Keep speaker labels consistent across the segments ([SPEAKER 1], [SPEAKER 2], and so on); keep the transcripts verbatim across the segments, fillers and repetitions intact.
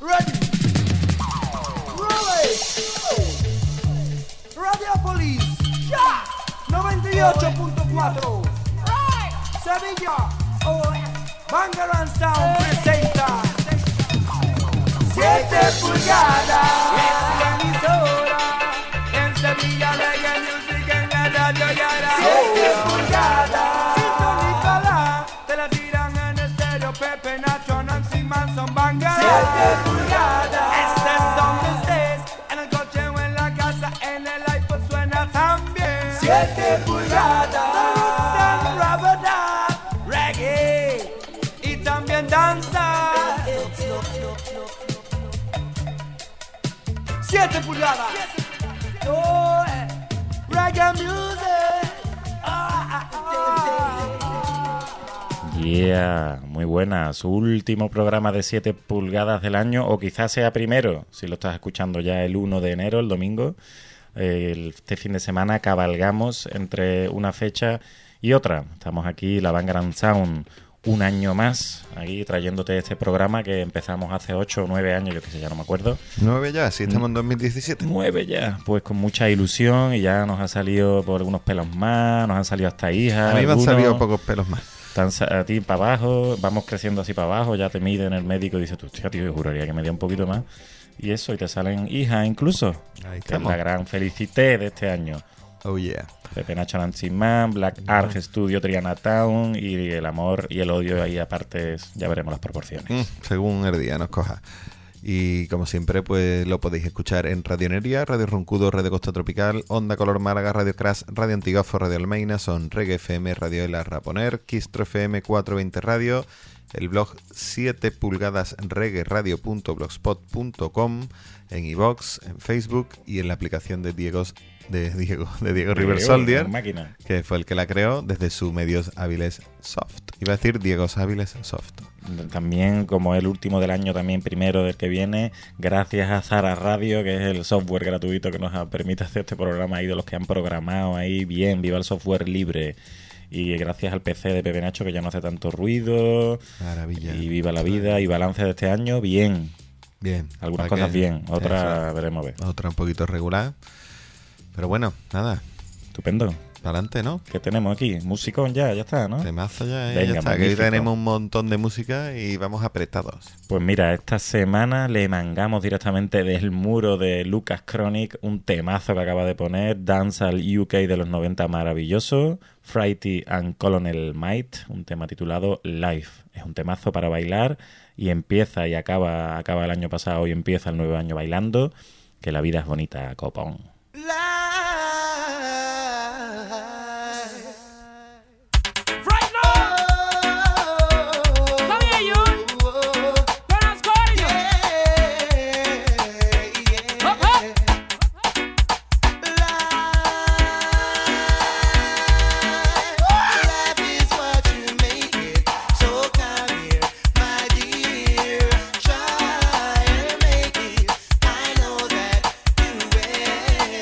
[SPEAKER 1] Ready. Roll it. Radiopolis. Ya. noventa y ocho punto cuatro. Sevilla. Bangarang Sound presenta siete pulgadas. Es la emisora. En Sevilla Reggae Music en la radio Yara. siete pulgadas. Sintonícala. Te la tiran en estéreo. Pepe, Nacho, Nancy Manson, Bangarang. siete pulgadas. Estés donde estés. En el coche o en la casa. En el iPod suena también. siete pulgadas. Reggae. Y también danza. siete pulgadas. Oh, eh. Reggae music. Ah, ah, ah.
[SPEAKER 2] Yeah, muy buenas. Último programa de siete pulgadas del año, o quizás sea primero, si lo estás escuchando ya el uno de enero, el domingo. Eh, este fin de semana cabalgamos entre una fecha y otra. Estamos aquí, la Bangarang Sound, un año más, aquí trayéndote este programa que empezamos hace ocho o nueve años, yo que sé, ya no me acuerdo.
[SPEAKER 3] Nueve ya, sí, estamos en dos mil diecisiete.
[SPEAKER 2] Nueve ya, pues con mucha ilusión, y ya nos ha salido por algunos pelos más, nos han salido hasta hijas.
[SPEAKER 3] A mí me han
[SPEAKER 2] algunos,
[SPEAKER 3] salido pocos pelos más.
[SPEAKER 2] tan sa- a ti para abajo, vamos creciendo así para abajo, ya te miden el médico y dices tú, hostia, tío, yo juraría que me dio un poquito más. Y eso, y te salen hijas incluso,
[SPEAKER 3] Ahí
[SPEAKER 2] que es
[SPEAKER 3] estamos.
[SPEAKER 2] la gran felicité de este año.
[SPEAKER 3] Oh yeah.
[SPEAKER 2] Pepe Nacho, Nancy Man, Black Ark Studio, Triana Town, y el amor y el odio ahí aparte, es- ya veremos las proporciones.
[SPEAKER 3] Mm, según el día nos coja. Y como siempre, pues lo podéis escuchar en Radio Neria, Radio Roncudo, Radio Costa Tropical, Onda Color Málaga, Radio Crash, Radio Antigafo, Radio Almeina, Son Reggae F M, Radio El Raponer, Quistro F M, cuatrocientos veinte Radio, el blog siete pulgadas reggae radio punto blogspot punto com, en iVox, en Facebook y en la aplicación de Diego de Diego de Diego River
[SPEAKER 2] Diego,
[SPEAKER 3] Soldier,
[SPEAKER 2] máquina.
[SPEAKER 3] que fue el que la creó desde su Medios Hábiles Soft. Iba a decir Diegos Hábiles Soft.
[SPEAKER 2] También, como el último del año, también primero del que viene, gracias a Zara Radio, que es el software gratuito que nos permite hacer este programa ahí, de los que han programado ahí bien, viva el software libre. Y gracias al P C de Pepe Nacho, que ya no hace tanto ruido.
[SPEAKER 3] Maravilla.
[SPEAKER 2] Y viva la vida. Y balance de este año, bien.
[SPEAKER 3] Bien.
[SPEAKER 2] Algunas
[SPEAKER 3] ¿Para
[SPEAKER 2] cosas
[SPEAKER 3] qué?
[SPEAKER 2] bien, otras
[SPEAKER 3] Eso.
[SPEAKER 2] veremos ver.
[SPEAKER 3] Otra un poquito regular. Pero bueno, nada.
[SPEAKER 2] Estupendo.
[SPEAKER 3] Para adelante, ¿no?
[SPEAKER 2] ¿Qué tenemos aquí? Musicón ya, ya está, ¿no?
[SPEAKER 3] Temazo ya, ¿eh?
[SPEAKER 2] Venga,
[SPEAKER 3] Ya está. Que hoy
[SPEAKER 2] magnífico.
[SPEAKER 3] tenemos un montón de música y vamos apretados.
[SPEAKER 2] Pues mira, esta semana le mangamos directamente del muro de Lucas Chronic un temazo que acaba de poner, Dancehall U K de los noventa, maravilloso, Frighty and Colonel Might, un tema titulado Life. Es un temazo para bailar y empieza y acaba, acaba el año pasado y empieza el nuevo año bailando, que la vida es bonita, copón.
[SPEAKER 1] Right now. Come here, you. Turn on squad, you. Up, up.
[SPEAKER 4] Life is what you make it. So come here, my dear. Try and make it. I know that you will.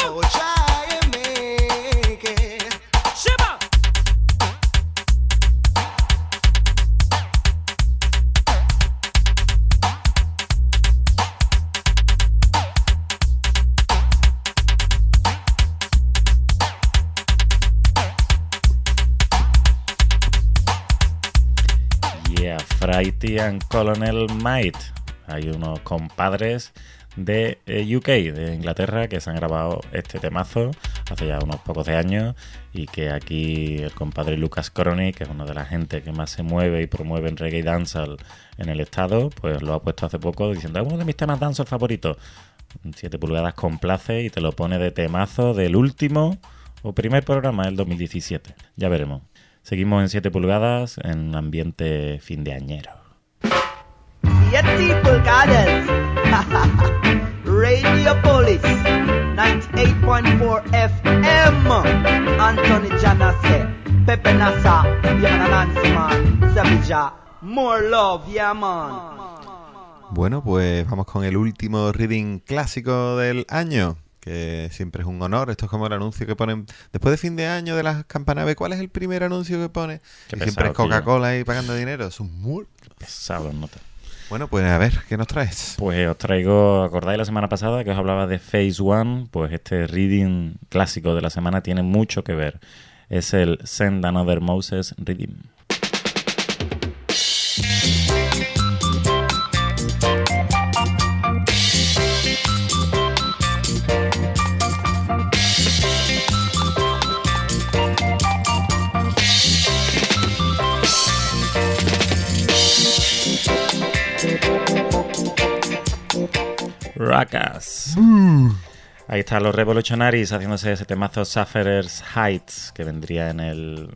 [SPEAKER 4] So try and make it.
[SPEAKER 1] Shiba.
[SPEAKER 2] Yeah, Frighty and Colonel Might. Hay unos compadres de eh, U K, de Inglaterra, que se han grabado este temazo hace ya unos pocos de años y que aquí el compadre Lucas Crony, que es una de las gente que más se mueve y promueve en reggae y dancehall en el estado, pues lo ha puesto hace poco diciendo, es uno de mis temas dancehall favoritos. siete pulgadas complace y te lo pone de temazo del último o primer programa del dos mil diecisiete. Ya veremos. Seguimos en siete pulgadas en un ambiente fin de añero.
[SPEAKER 5] siete pulgadas. Radio Police ninety-eight point four F M. Anthony Janase, Pepe Nasa, yeah, Nancy man, Savija, more love, yeah man.
[SPEAKER 3] Bueno, pues vamos con el último reading clásico del año, que siempre es un honor. Esto es como el anuncio que ponen después de fin de año de las campanaves. ¿Cuál es el primer anuncio que pone?
[SPEAKER 2] Qué
[SPEAKER 3] Y siempre
[SPEAKER 2] pesado,
[SPEAKER 3] es Coca-Cola ahí pagando dinero. Es un muy...
[SPEAKER 2] Pesado, nota.
[SPEAKER 3] Bueno, pues a ver, ¿qué nos traes?
[SPEAKER 2] Pues os traigo, ¿acordáis la semana pasada que os hablaba de Phase One? Pues este reading clásico de la semana tiene mucho que ver. Es el Send Another Moses Reading. Rackas. Ahí están los Revolutionaries haciéndose ese temazo Sufferer's Heights, que vendría en el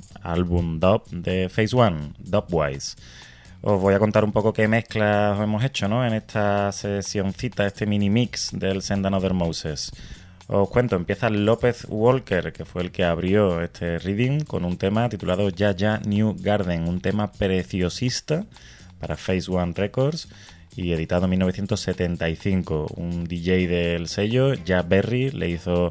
[SPEAKER 2] álbum Dub de Phase One, Dubwise. Os voy a contar un poco qué mezclas hemos hecho, ¿no? En esta sesioncita, este mini mix del Send Another Moses. Os cuento, empieza López Walker, que fue el que abrió este reading con un tema titulado Ya Ya New Garden, un tema preciosista para Phase One Records y editado en mil novecientos setenta y cinco. Un D J del sello, Ja Berry, le hizo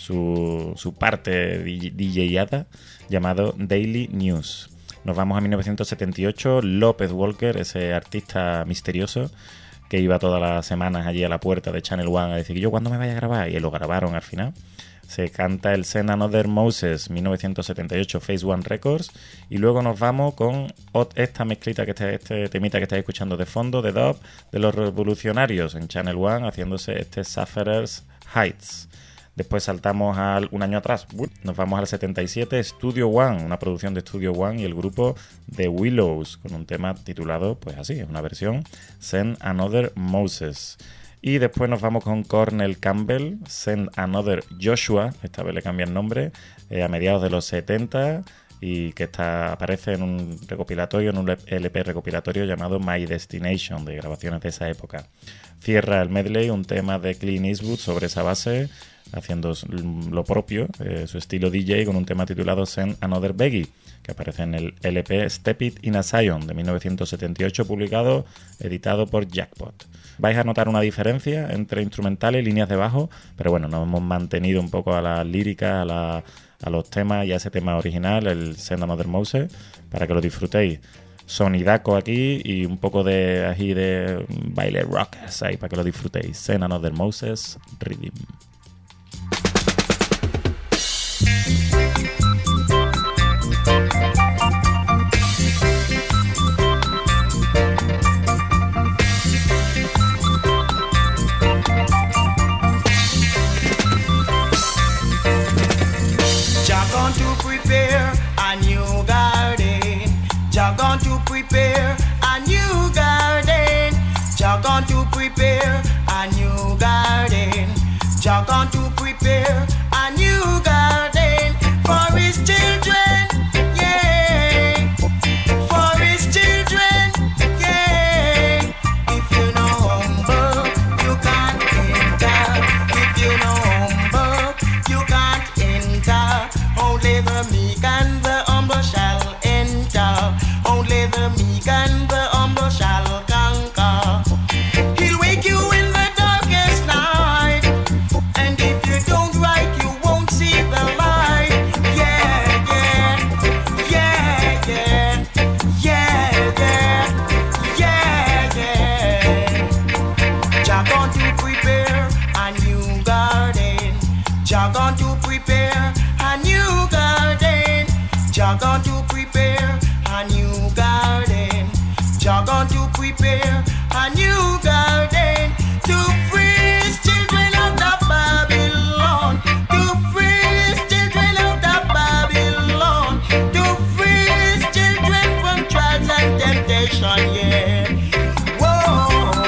[SPEAKER 2] su, su parte DJada llamado Daily News. Nos vamos a mil novecientos setenta y ocho, López Walker, ese artista misterioso que iba todas las semanas allí a la puerta de Channel One a decir, ¿yo cuándo me vaya a grabar? Y lo grabaron al final. Se canta el Send Another Moses, mil novecientos setenta y ocho, Phase One Records. Y luego nos vamos con esta mezclita, que este, este temita que estáis escuchando de fondo, de dub, de los Revolucionarios en Channel One, haciéndose este Sufferer's Heights. Después saltamos al, un año atrás, nos vamos al setenta y siete, Studio One, una producción de Studio One y el grupo The Willows, con un tema titulado, pues así, es una versión, Send Another Moses. Y después nos vamos con Cornel Campbell, Send Another Joshua, esta vez le cambia el nombre, eh, a mediados de los setenta, y que está, aparece en un recopilatorio, en un L P recopilatorio llamado My Destination, de grabaciones de esa época. Cierra el medley un tema de Clint Eastwood sobre esa base, haciendo lo propio, eh, su estilo D J, con un tema titulado Send Another Beggy, que aparece en el L P Step It in a Zion de mil novecientos setenta y ocho, publicado, editado por Jackpot. Vais a notar una diferencia entre instrumentales y líneas de bajo, pero bueno, nos hemos mantenido un poco a la lírica, a, la, a los temas y a ese tema original, el Send Another Moses, para que lo disfrutéis. Sonidaco aquí y un poco de ají de baile rockers ahí para que lo disfrutéis. Send Another Moses Rhythm.
[SPEAKER 4] Jah going to prepare a new garden. Jah going to prepare a new garden. Jah going to prepare a new garden. Jah going to prepare a new garden for his children. Yeah, for his children. Yeah. If you know humble, you can't enter. If you know humble, you can't enter. Only the meek and the humble shall enter. Only the meek and the humble shall conquer. He'll wake you in the darkest night, and if you don't Jah going to prepare a new garden. Jah going to prepare a new garden. Jah going to prepare a new garden to free his children out of Babylon. To free his children out of Babylon. To free his children from trials and temptation. Yeah. Whoa.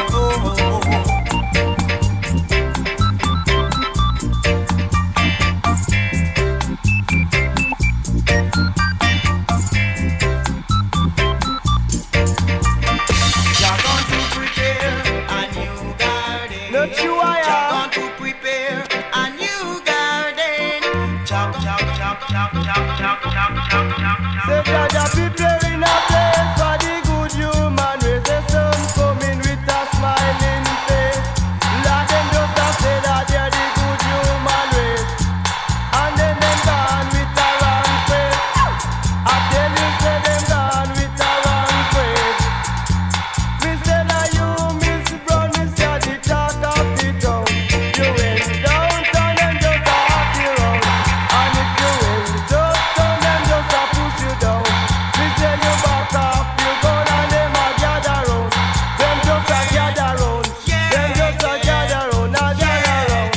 [SPEAKER 1] Say Jaja preparing a place for the good human race. The sun coming with a smiling face. Lord, them just a say that they're the good human race, and then them gone with a wrong faith. I tell you, say them gone with a wrong faith. Me say that you, Miss Brown, me say the talk of the town. You went downtown and just a happy round, and if you went uptown, them just a push you down. Me say you back up, you gone and them a gather round. Them just a gather round. Them just a gather round, a gather round.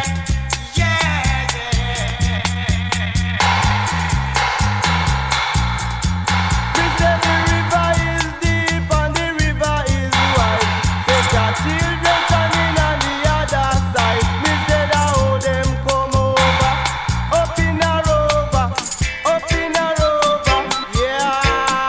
[SPEAKER 1] Me say the river is deep and the river is wide. Say your children standing on the other side. Me say that how them come over, up in a rover, up in a rover, yeah.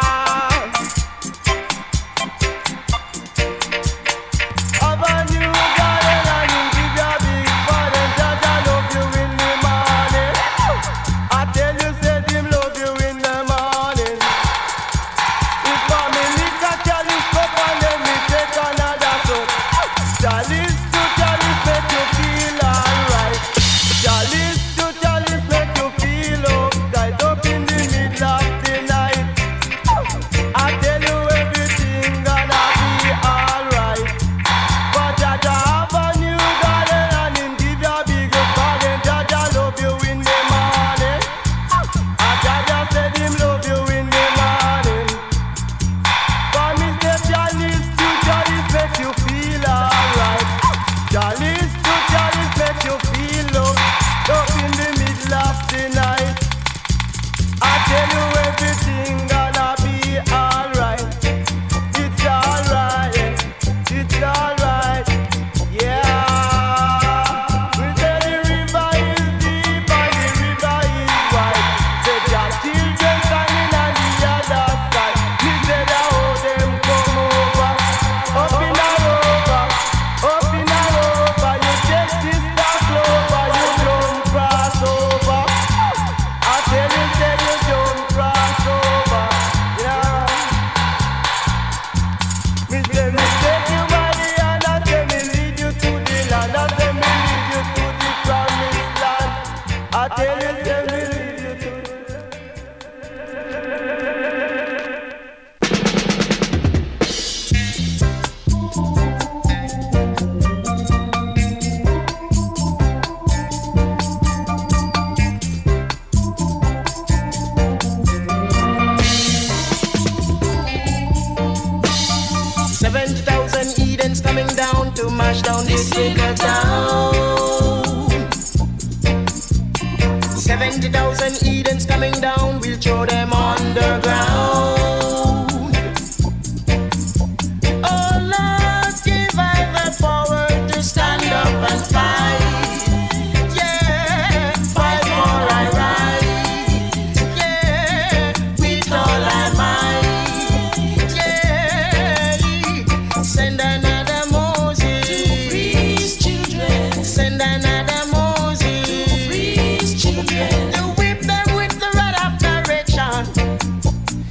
[SPEAKER 1] Have a new garden and him give you a big garden. Jaja love you in the morning. I tell you, say him love you in the morning. If family got chalice cup and then we take another cup. Chalice to chalice make you feel alright. Chalice to chalice make you feel uptight up in the middle of the night. I tell you everything gonna be alright. But Jaja have a new garden and him give you a big garden. Jaja love you in the morning. And Jaja said him love you in the morning. For me say chalice to chalice make you feel alright. Chalice to chalice make you feel up, up in the middle of the night. I tell you everything gonna be alright. It's alright, it's alright, yeah. We say the river is deep and the river is wide. Say your children standing on the other side. Me say that how them come over, up in a rover, up in a rover. You take this back over, you don't cross over. I tell you, say you don't cross over, yeah. Me say me take you by the hand and say me lead you to the land, and say me lead you to the promised land. I tell you, say me lead you to the
[SPEAKER 4] seventy thousand Edens coming down to mash down this wicked town. seventy thousand Edens coming down, we'll throw them underground. Oh Lord, give I the power to stand up and fight. Yeah, fight for our right. Yeah, with all our might. Yeah, send another Moses to free his children. Send another Moses to free his children. To whip them with the rod of correction.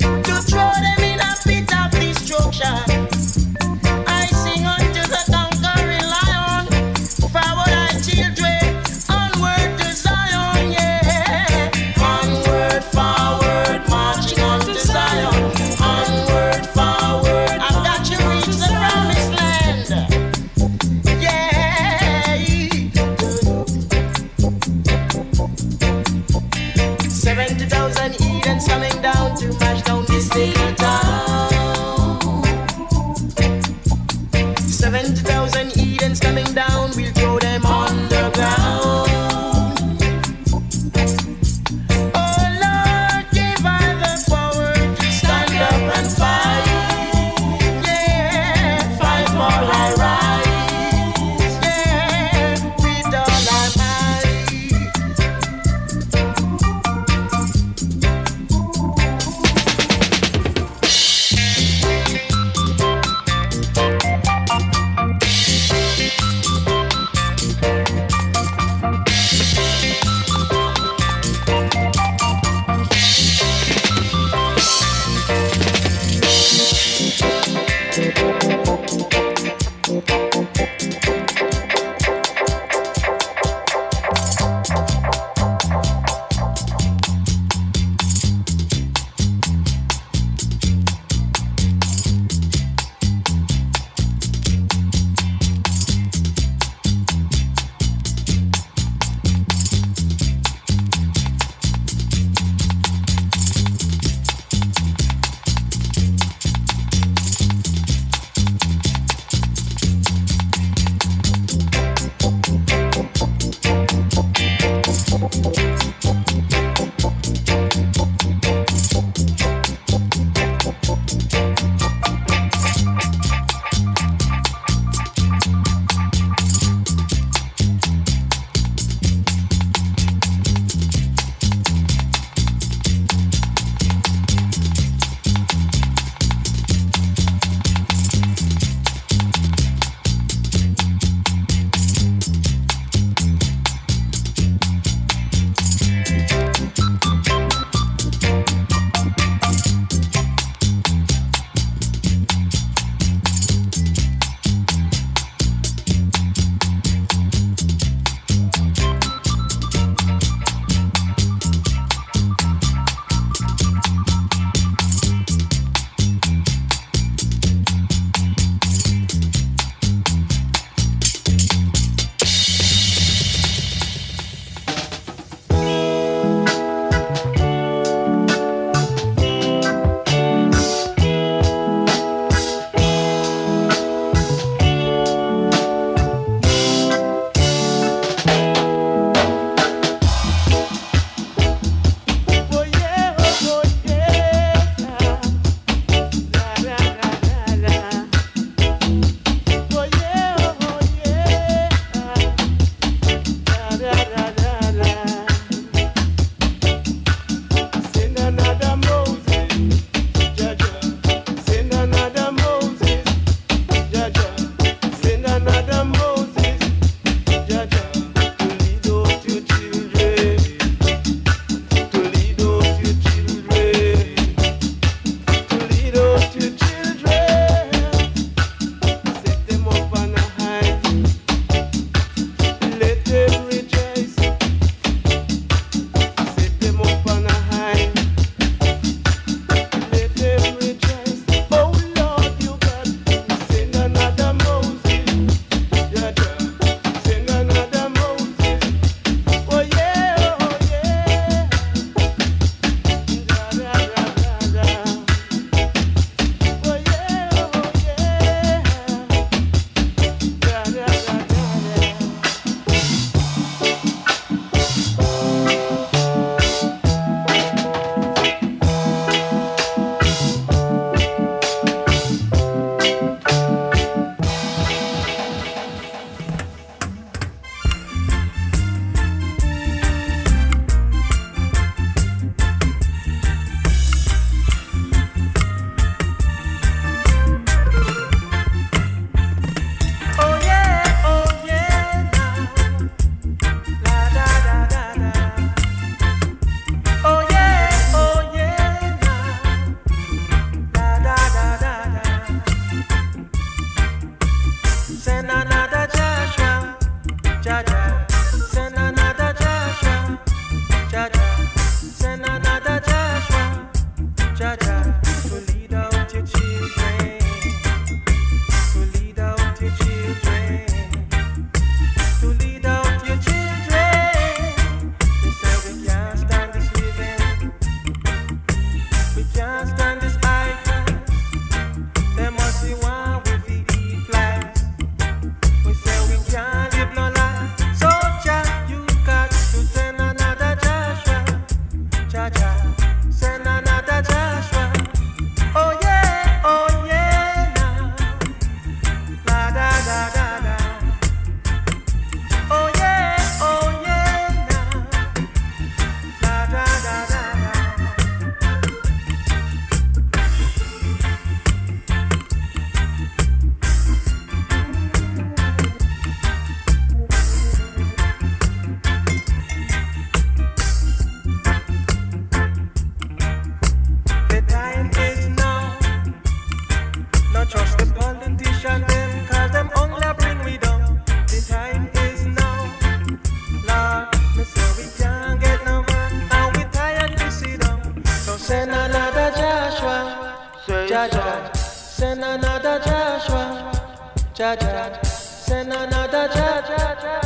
[SPEAKER 6] Jaja, send another Joshua. Jaja, send another Jaja.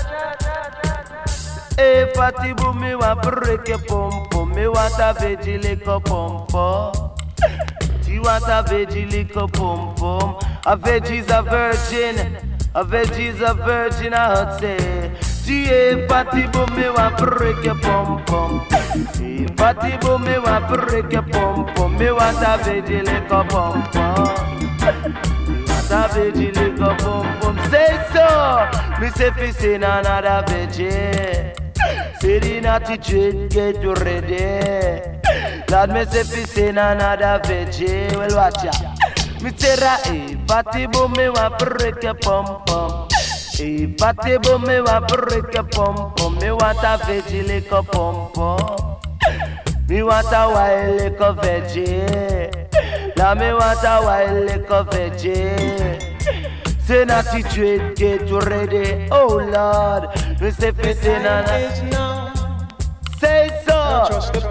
[SPEAKER 5] Hey, fatty boom, me wa break your pom pom. Me want a veggie lick a pom pom. You want a veggie lick a pom pom. A veggie's a virgin. A veggie's a virgin, I would say. G A fatty boom, me wa break your pom pom. Hey, fatty boom, me wa break your pom pom. Me want a veggie lick a pom pom. Me want a veggie lick a pom pom. Say so. Me say fi say another veggie. Say the naughty treat, get you ready. Lord, me say fi say another veggie. Well, watch ya. Me say ra, eh, fatty boom, me wa break your pom pom. Eh, fatty boom, me wa break your pom pom. Me want a veggie lick a pom pom. Me want a wild lick a veggie. Now me want a wild lick a veggie. Say naughty treat, get you ready. Oh Lord, me say fi say another. Say so.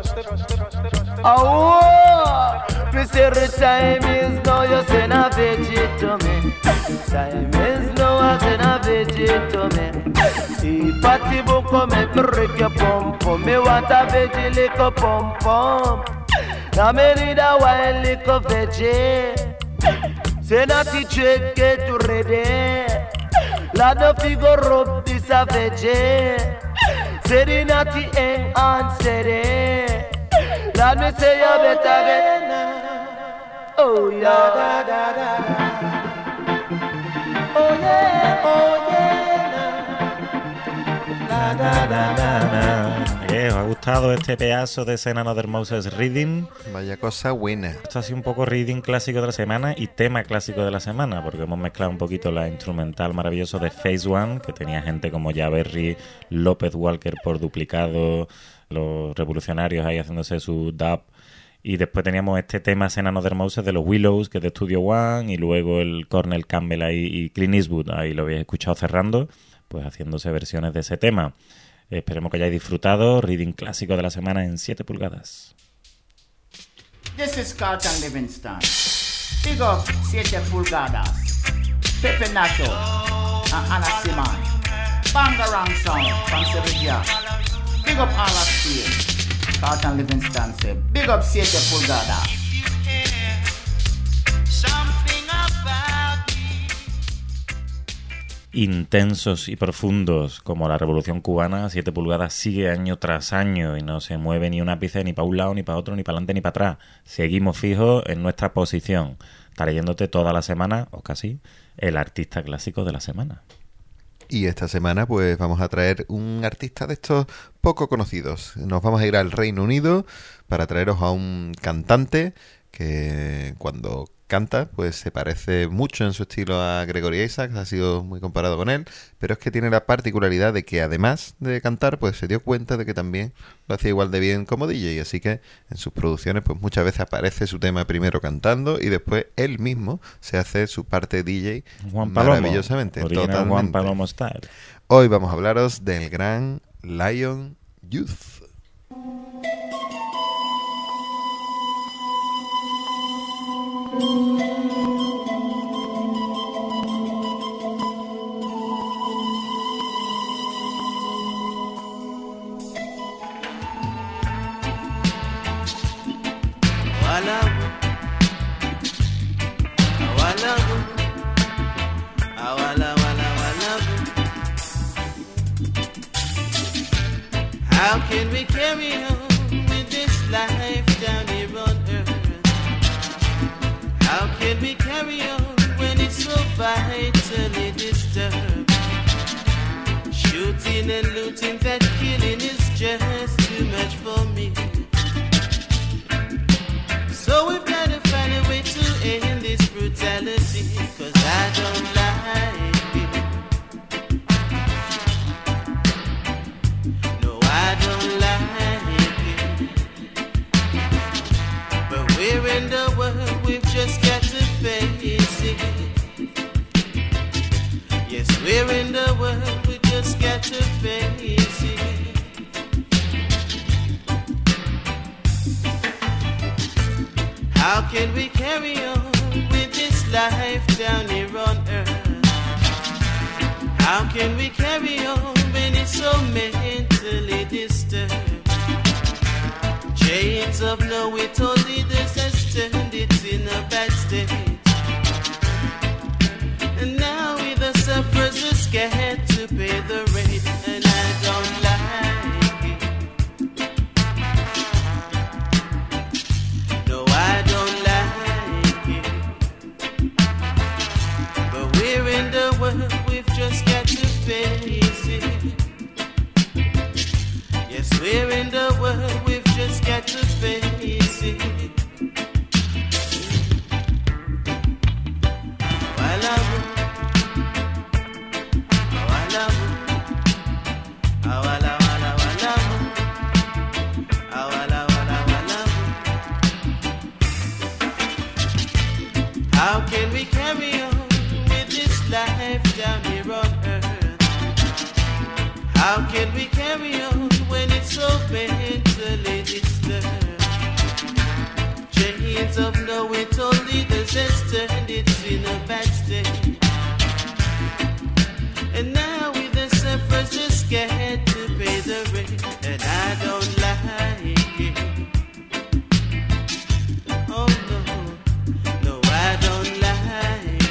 [SPEAKER 5] Oh, me say the time is now. You say na veggie to me. Time is now. I say na veggie to me. See party boom come and break your pom pom. Me want a veggie lick a pom pom. Now me need a wild lick a veggie. Say naughty treat, get you ready. Lord, no figure rub this a veggie. Say the naughty hang on steady. Lord, me say you better get. Oh yeah. Oh yeah, oh yeah.
[SPEAKER 2] Na, na, na, na, na. ¿Qué? ¿Os ha gustado este pedazo de Send Another Moses Reading?
[SPEAKER 3] Vaya cosa buena.
[SPEAKER 2] Esto ha sido un poco reading clásico de la semana y tema clásico de la semana, porque hemos mezclado un poquito la instrumental maravilloso de Phase One, que tenía gente como Jaberry, López Walker por duplicado, los revolucionarios ahí haciéndose su dub. Y después teníamos este tema Send Another Moses de los Willows, que es de Studio One, y luego el Cornel Campbell ahí y Clint Eastwood, ahí lo habéis escuchado cerrando, pues haciéndose versiones de ese tema. Esperemos que hayáis disfrutado. Reading clásico de la semana en siete pulgadas.
[SPEAKER 7] This is Carlton Livingston. Big up siete pulgadas. Pepe Nacho and Anna Simon. Bangarang sound from Sevilla. Big up all of Steel. Carlton Livingston say, big up siete pulgadas.
[SPEAKER 2] Intensos y profundos como la Revolución Cubana, siete pulgadas sigue año tras año y no se mueve ni un ápice ni para un lado, ni para otro, ni para adelante, ni para atrás. Seguimos fijos en nuestra posición, trayéndote toda la semana, o casi, el artista clásico de la semana.
[SPEAKER 3] Y esta semana pues vamos a traer un artista de estos poco conocidos. Nos vamos a ir al Reino Unido para traeros a un cantante que cuando canta pues se parece mucho en su estilo a Gregory Isaacs, ha sido muy comparado con él, pero es que tiene la particularidad de que además de cantar pues se dio cuenta de que también lo hacía igual de bien como D J, así que en sus producciones pues muchas veces aparece su tema primero cantando y después él mismo se hace su parte D J
[SPEAKER 2] Juan Palomo,
[SPEAKER 3] maravillosamente,
[SPEAKER 2] totalmente. Juan Palomo style.
[SPEAKER 3] Hoy vamos a hablaros del gran Lion Youth.
[SPEAKER 8] How can we carry on with this life down here on earth? How can we carry on when it's so vitally disturbed? Shooting and looting, that killing is just too much for me. So we've got to find a way to end this brutality, 'cause I don't like it. No, I don't like it. But we're in the world, we've just got to face it. Yes, we're in the world, we just got to face it. How can we carry on with this life down here on earth? How can we carry on when it's so mentally disturbed? Chains of no, it only this has turned it in a bad state. And now we the sufferers are scared to pay the rate, and I don't like it. No, I don't like it. But we're in the world, we've just got to face it. Yes, we're in the world, we've just got to face it. While I how can we carry on with this life down here on earth? How can we carry on when it's so mentally disturbed? Chains of no, it only does has turned it in a bad state. And now we the sufferers are scared to pay the rent, and I don't like it. Oh no, no, I don't like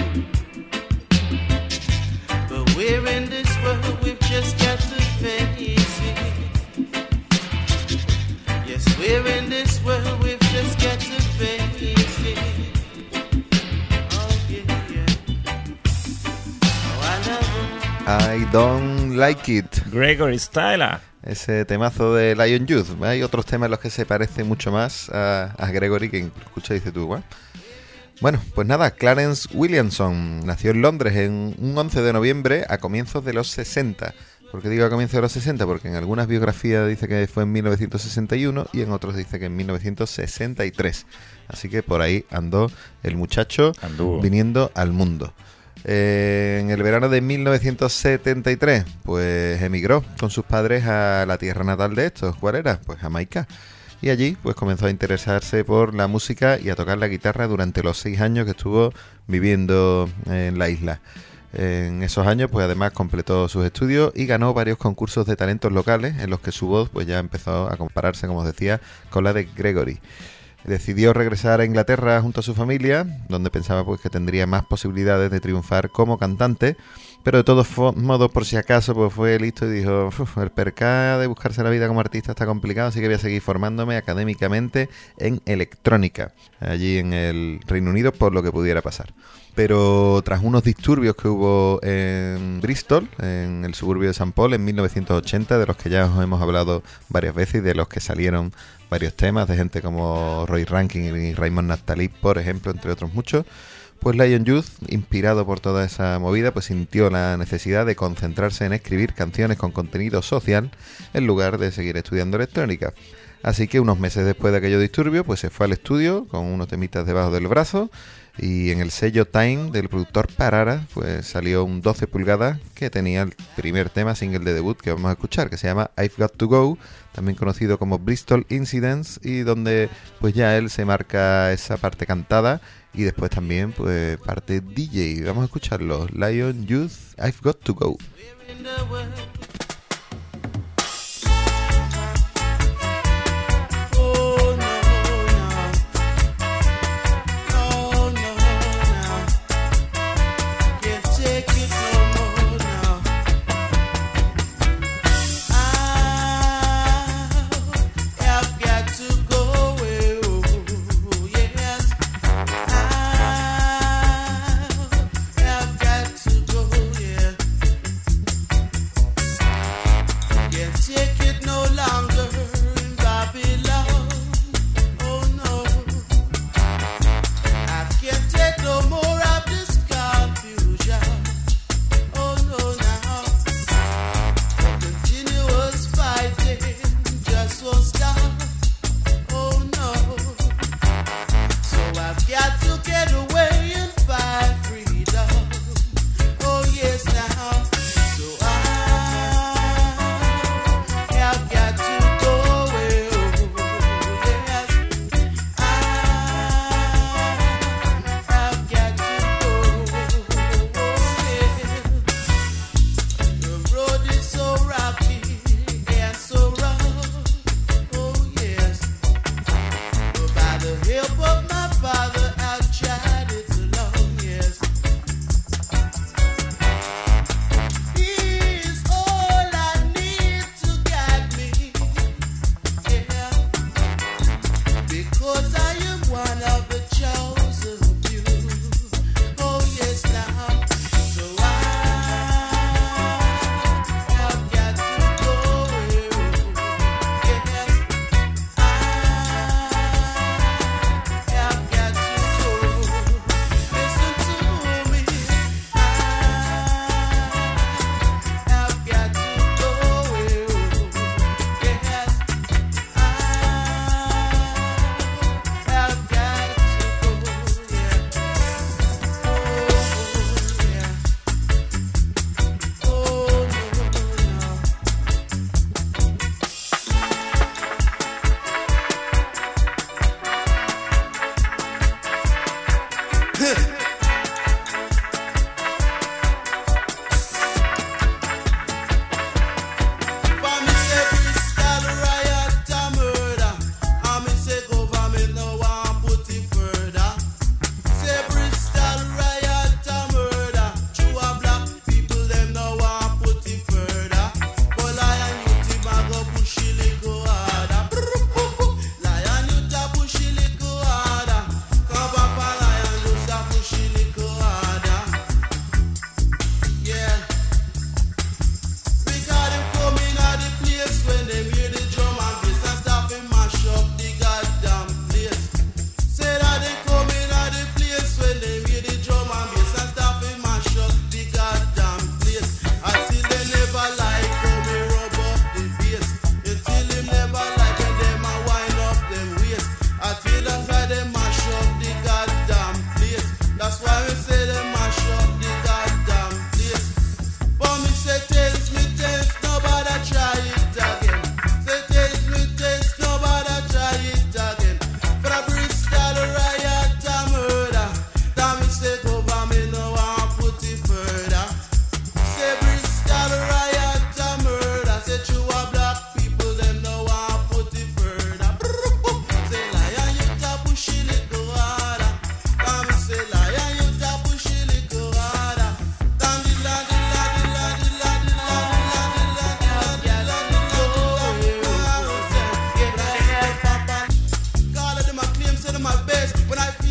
[SPEAKER 8] it. But we're in this world, we've just got to face it. Yes, we're in this world, we've just got to face it.
[SPEAKER 3] I don't like it.
[SPEAKER 2] Gregory Styler.
[SPEAKER 3] Ese temazo de Lion Youth. Hay otros temas en los que se parece mucho más a, a Gregory, que escucha y dice tú, ¿eh? Bueno, pues nada, Clarence Williamson nació en Londres en un once de noviembre a comienzos de los sesenta. ¿Por qué digo a comienzos de los sesenta? Porque en algunas biografías dice que fue en mil novecientos sesenta y uno y en otros dice que en mil novecientos sesenta y tres. Así que por ahí andó el muchacho Anduvo. viniendo al mundo. Eh, en el verano de mil novecientos setenta y tres, pues emigró con sus padres a la tierra natal de estos. ¿Cuál era? Pues Jamaica. Y allí pues comenzó a interesarse por la música y a tocar la guitarra durante los seis años que estuvo viviendo en la isla. En esos años pues además completó sus estudios y ganó varios concursos de talentos locales en los que su voz pues ya empezó a compararse, como os decía, con la de Gregory. Decidió regresar a Inglaterra junto a su familia, donde pensaba pues que tendría más posibilidades de triunfar como cantante, pero de todos modos, por si acaso, pues fue listo y dijo, el perca de buscarse la vida como artista está complicado, así que voy a seguir formándome académicamente en electrónica, allí en el Reino Unido, por lo que pudiera pasar. Pero tras unos disturbios que hubo en Bristol, en el suburbio de Saint Paul, en mil novecientos ochenta, de los que ya os hemos hablado varias veces y de los que salieron varios temas de gente como Roy Rankin y Raymond Naphtali, por ejemplo, entre otros muchos, pues Lion Youth, inspirado por toda esa movida, pues sintió la necesidad de concentrarse en escribir canciones con contenido social en lugar de seguir estudiando electrónica. Así que unos meses después de aquello disturbio, pues se fue al estudio con unos temitas debajo del brazo y en el sello Time del productor Parara pues salió un doce pulgadas que tenía el primer tema single de debut que vamos a escuchar, que se llama I've Got to Go, también conocido como Bristol Incidents, y donde pues ya él se marca esa parte cantada y después también pues parte D J. Vamos a escucharlo, Lion Youth, I've Got to Go.
[SPEAKER 8] I've got to go, yeah.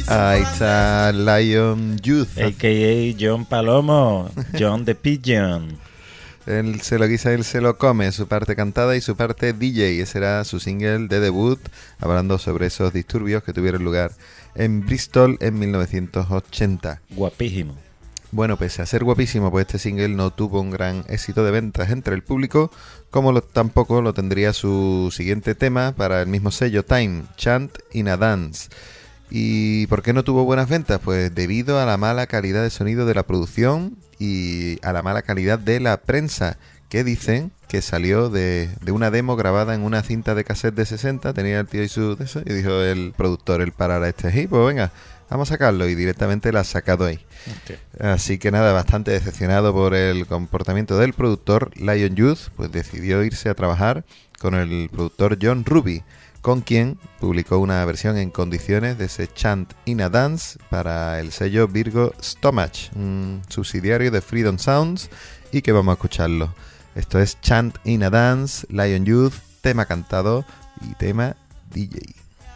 [SPEAKER 3] Ahí está Lion Youth.
[SPEAKER 2] A K A John Palomo, John the Pigeon.
[SPEAKER 3] Él se lo guisa, él se lo come, su parte cantada y su parte D J. Ese era su single de debut, hablando sobre esos disturbios que tuvieron lugar en Bristol en mil novecientos ochenta.
[SPEAKER 2] Guapísimo.
[SPEAKER 3] Bueno, pese a ser guapísimo, pues este single no tuvo un gran éxito de ventas entre el público, como lo, tampoco lo tendría su siguiente tema para el mismo sello, Time, Chant in a Dance. ¿Y por qué no tuvo buenas ventas? Pues debido a la mala calidad de sonido de la producción y a la mala calidad de la prensa, que dicen que salió de, de una demo grabada en una cinta de cassette de sesenta, tenía el tío y su de eso, y dijo el productor, el parar a este hit, pues venga, vamos a sacarlo, y directamente la ha sacado ahí. Okay. Así que nada, bastante decepcionado por el comportamiento del productor, Lion Youth pues decidió irse a trabajar con el productor John Ruby, con quien publicó una versión en condiciones de ese Chant in a Dance para el sello Virgo Stomach, un subsidiario de Freedom Sounds, y que vamos a escucharlo. Esto es Chant in a Dance, Lion Youth, tema cantado y tema D J.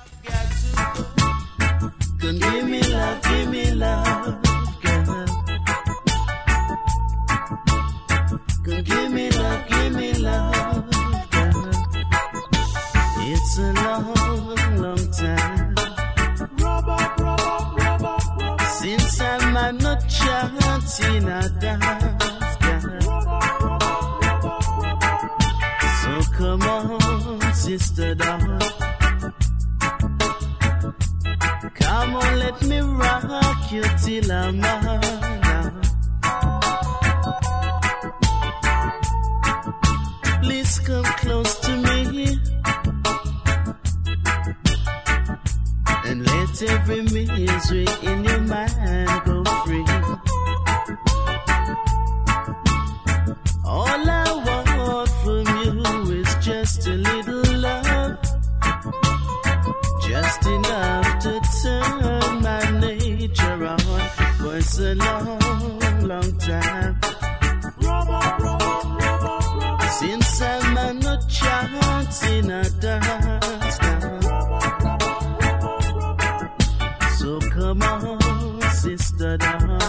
[SPEAKER 8] Give me love, give me love, girl. Give me love, give me love, girl. It's a long, long time since I'm not chanting a dance, girl. So come on, sister, down. Come on, let me rock you till I'm out. Please come close to me and let every misery in your mind go free. All I want from you is just a little love, just enough to turn my nature on for so long, long time. Since I'm not chanting a dance now. So come on, sister, down.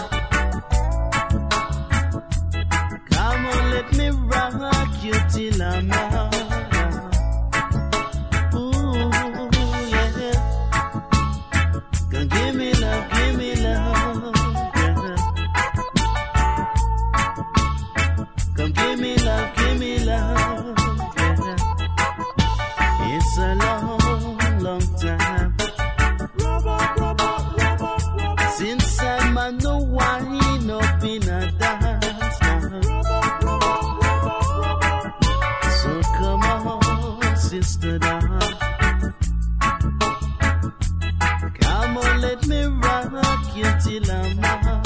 [SPEAKER 8] Come on, let me rock you till I'm out. Give me love, give me love, girl. Come give me love, give me love, girl. It's a long, long time since I'm on the wine up in a dance now. So come on, sister, down. Come on, let me rock you till I'm out.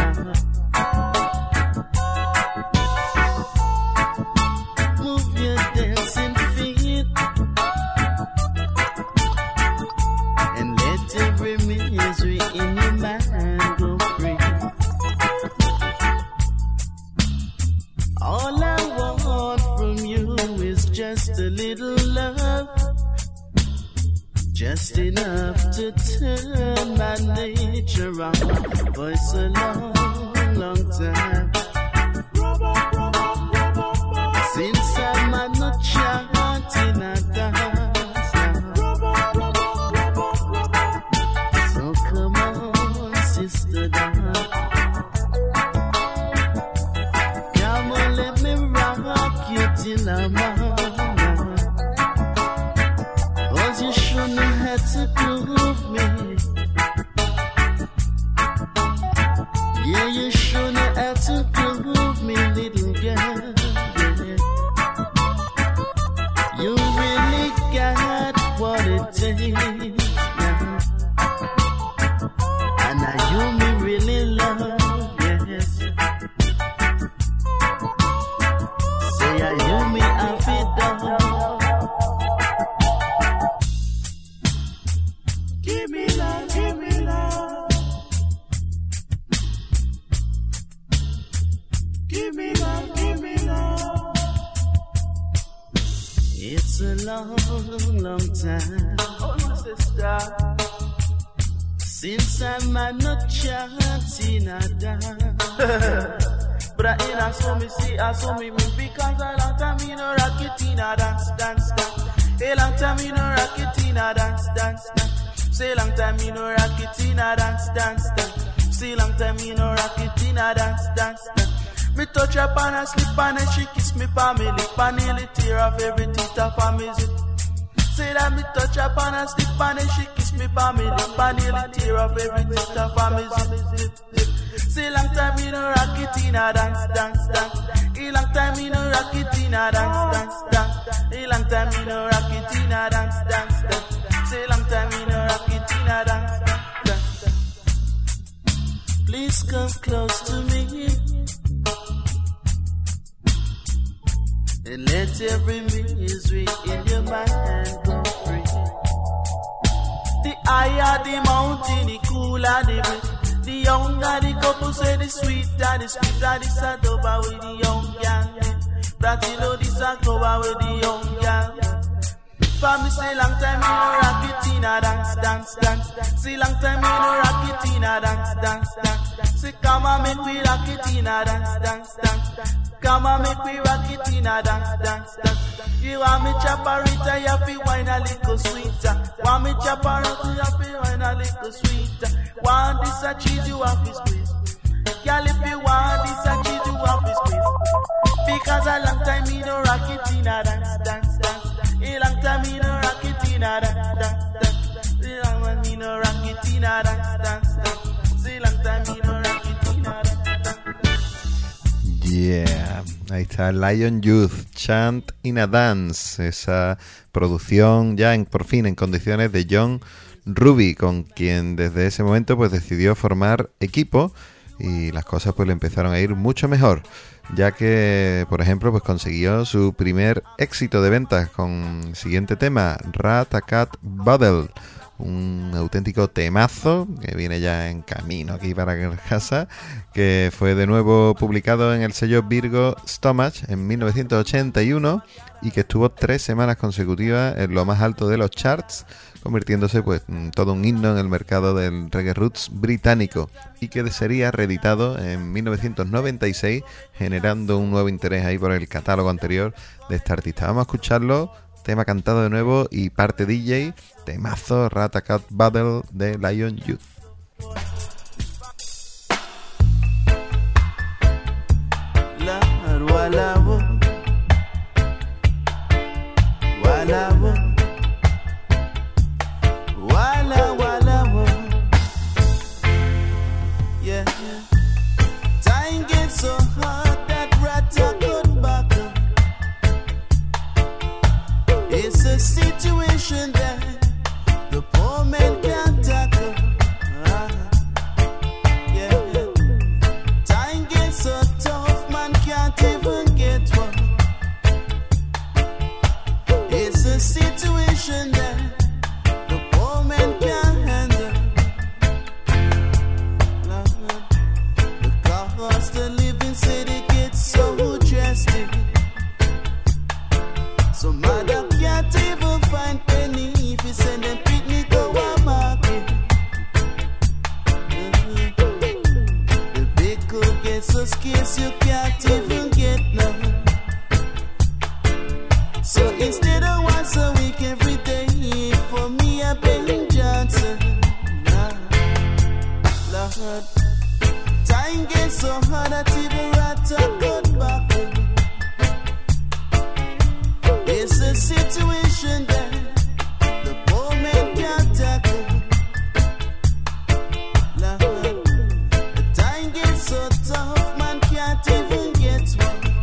[SPEAKER 8] Move your dancing feet and let every misery in your mind go free. All I want from you is just a little love, just enough to turn my nature on for so long, long time. Since I'm not chanting a dance now. So come on, sister, down. Come on, let me rock you till I'm out. You shouldn't have to prove me. Yeah, you shouldn't have to prove me, little girl. Yeah. You really got what it takes now. And now you me really love, yes. Say I you me I feel down. Give me love, give me love. Give me love, give me love. It's a long, long time, oh, sister, Since I'm a not chance in a dance. But I ain't a so me see, I so me me because a long time in a rocket in a dance, dance, dance. A long time in a rocket in a dance, dance, dance. Say long time in a rocket in a dance, dance, dance. Say long time in a rocket in a dance, dance, dance. Me touch her pan and slip on and she kiss me pa me lip and nearly tear off every teeth off of me zip. Say that me touch her pan and slip on and she kiss me pa me lip and nearly tear off every teeth off of me zip, zip. Say long time in a rocket in a dance, dance, dance. A long time in a rocket in a dance, dance, dance. A long time in a rocket in a dance, dance, dance. Say long time in a rocket in a dance, dance, dance. Please come close to me and let every misery in your mind go free. The higher the mountain, the cooler the breeze. The younger the couple say the sweeter the sweeter this a double with the young girl. Bratilo this a cover with the young girl. For me say long time in a rocket in a dance, dance, dance. Say long time in a rocket in a dance, dance, dance. Say come and make we rock it in a dance, dance, dance. Come and make we rock it in a dance, dance, dance. You want me chaparita, you have to wine a little sweeter. Want me chaparita, you have to wine a little sweeter. Want this a cheese, you have to squeeze. Girl, if you want this a cheese, you have to squeeze. Because a long time in a rock it in a dance, dance, dance. A long time in a rock it in a dance, dance, dance. A long time in a rock it in a dance, dance, dance. A long time in a rock it in a dance, dance.
[SPEAKER 3] Yeah, ahí está Lion Youth, Chant in a Dance, esa producción ya en, por fin en condiciones de John Ruby, con quien desde ese momento pues decidió formar equipo y las cosas pues le empezaron a ir mucho mejor, ya que por ejemplo pues consiguió su primer éxito de ventas con el siguiente tema, Rat-a-Cat Battle, un auténtico temazo que viene ya en camino aquí para casa, que fue de nuevo publicado en el sello Virgo Stomach en mil novecientos ochenta y uno y que estuvo tres semanas consecutivas en lo más alto de los charts, convirtiéndose pues en todo un himno en el mercado del reggae roots británico, y que sería reeditado en mil novecientos noventa y seis, generando un nuevo interés ahí por el catálogo anterior de este artista. Vamos a escucharlo, tema cantado de nuevo y parte D J, temazo, Rat-a-Cat Battle de Lion Youth.
[SPEAKER 8] Walla, walla, walla. Yeah, yeah. Time gets so hot that Rata could back up. It's a situation that the poor man can't tackle. Uh-huh. Yeah, yeah. Time gets so tough, man can't even get one. It's a situation that man can't handle. The cost of living city gets so drastic. So mother can't even find penny if you send them picnic to a market. The big cook gets so scarce you can't even get none. So instead of once a week every day, for me a Ben Johnson. Nah, Lord, time gets so hard that even Rata could back. It's a situation that the poor man can't tackle. Lord, the time gets so tough, man can't even get one.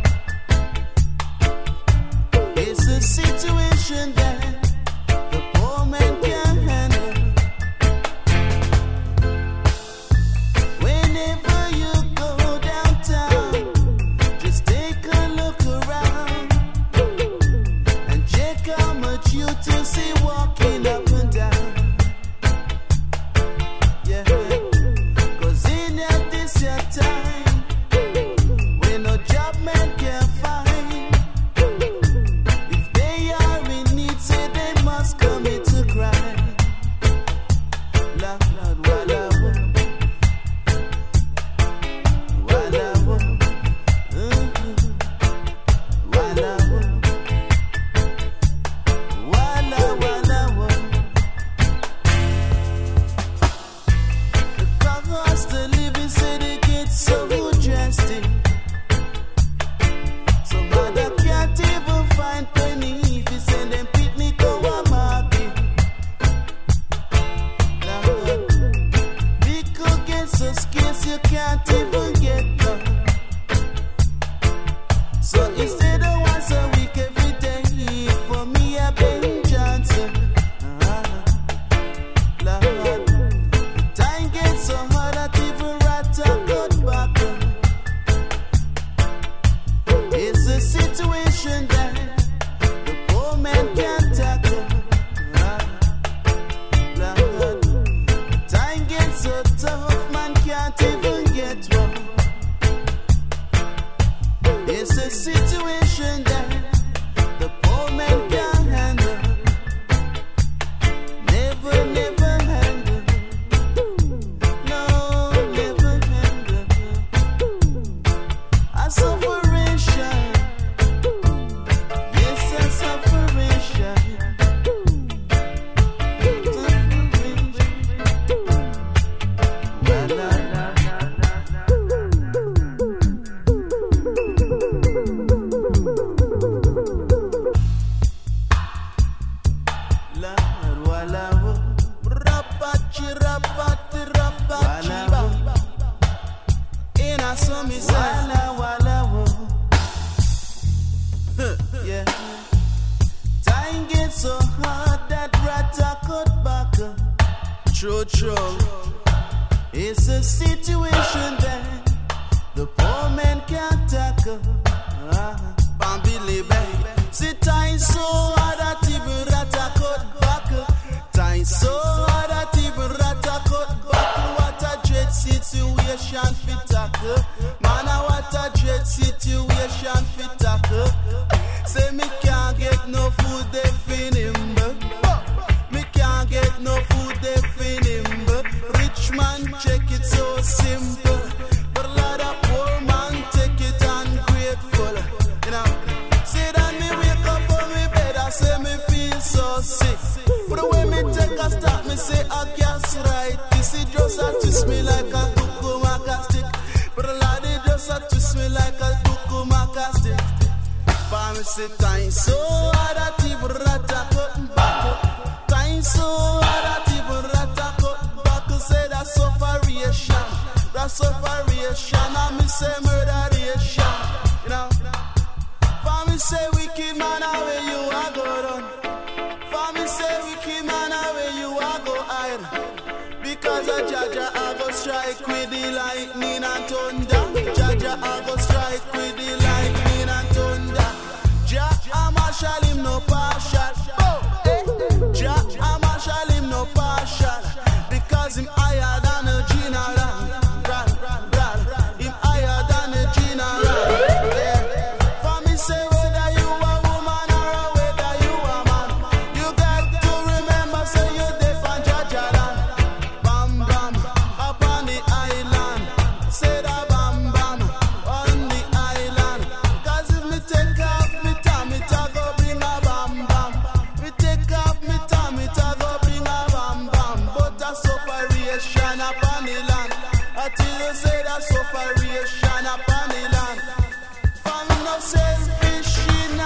[SPEAKER 8] It's a situation that the poor man can't handle. Whenever you go downtown, just take a look around and check how much you to see walking up and down. Yeah, cause in at this your time, when no job man can find, if they are in need, say they must commit to crime. Lord, Lord, Lord, Lord, walawo. Rapachi, rapati, rapachi, ba. In a summer, wala, walawo. Yeah. Time gets so hard that rata cut back. True, true. It's a situation that the poor man can't tackle. Ah, Bambili, baby. See, time so hard that even rata cut back. Time so hard that even rata cut back. What a dread situation fit tackle. Man, what a dread situation fit tackle. Say me can't get no food they feed him. Me can't get no food they feed him. Rich man check it so simple, but a lot of poor man take it ungrateful. You know, say that me wake up on me bed, I say me feel so sick. But the way me take a stop, me say I can't right. This is just a twist me like a cucumaka stick. But a lot of just a twist me like a cucumaka stick. Me say time so hard that even rata cut back. Time so hard that even rata cut back. Say that sufferation, that sufferation. And me say murderation. You know, for me say wicked man away you a go run. For me say wicked man away you a go hide. Because a Jaja a go strike with the lightning and thunder. Jaja a go strike with the lightning and thunder. I'm a shall him no partial. Oh, eh. Jah, I'm a shall him no partial. Because him higher than a general. Ral, ral, him higher than a general. Yeah. For me say whether you a woman or whether you a man, you got to remember say you deaf and Jaja land. Bam bam, up on the island. Say that bam bam, on the island. Cause if me take off me time, me ta go bring a bam bam. Me take off me time, me ta go bring a bam bam. But a sufferation upon the land. Until you say that sufferation upon the land. From no selfish in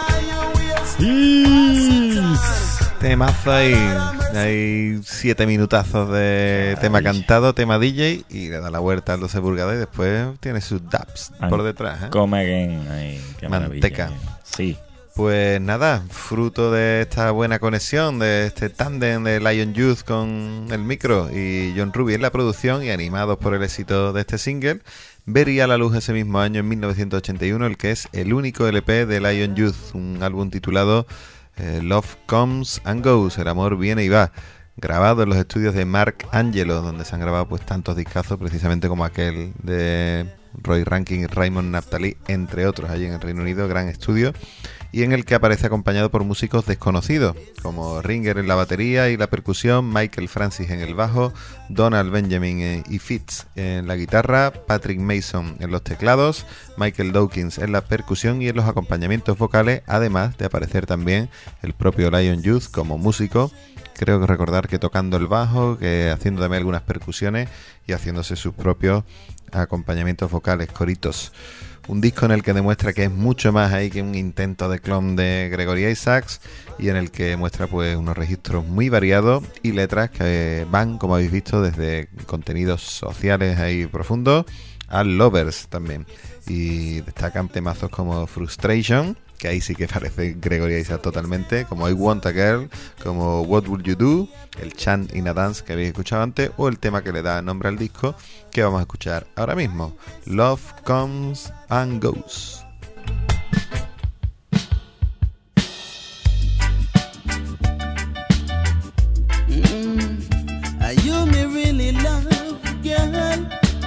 [SPEAKER 8] your ways.
[SPEAKER 3] Temazo ahí. Hay siete minutazos de tema cantado, tema D J, y le da la vuelta al doce pulgadas y después tiene sus dubs por detrás. ¿eh?
[SPEAKER 2] Come again. Ay, qué
[SPEAKER 3] Manteca.
[SPEAKER 2] maravilla. Sí.
[SPEAKER 3] Pues nada, fruto de esta buena conexión, de este tándem de Lion Youth con el micro y John Ruby en la producción y animados por el éxito de este single, vería a la luz ese mismo año, en mil novecientos ochenta y uno, el que es el único L P de Lion Youth, un álbum titulado eh, Love Comes and Goes, el amor viene y va, grabado en los estudios de Mark Angelo, donde se han grabado pues tantos discazos precisamente como aquel de Roy Rankin y Raymond Naphtali, entre otros, allí en el Reino Unido, gran estudio, y en el que aparece acompañado por músicos desconocidos, como Ringer en la batería y la percusión, Michael Francis en el bajo, Donald Benjamin y Fitz en la guitarra, Patrick Mason en los teclados, Michael Dawkins en la percusión y en los acompañamientos vocales, además de aparecer también el propio Lion Youth como músico, creo que recordar que tocando el bajo, que haciendo también algunas percusiones y haciéndose sus propios acompañamientos vocales, coritos. Un disco en el que demuestra que es mucho más ahí que un intento de clon de Gregory Isaacs y en el que muestra pues unos registros muy variados y letras que van, como habéis visto, desde contenidos sociales ahí profundos a lovers también. Y destacan temazos como Frustration, que ahí sí que parece Gregory Isaacs totalmente, como I Want a Girl, como What Would You Do, el Chant in a Dance que habéis escuchado antes, o el tema que le da nombre al disco que vamos a escuchar ahora mismo, Love Comes and Goes.
[SPEAKER 8] Mm-hmm. Are you me really love, girl?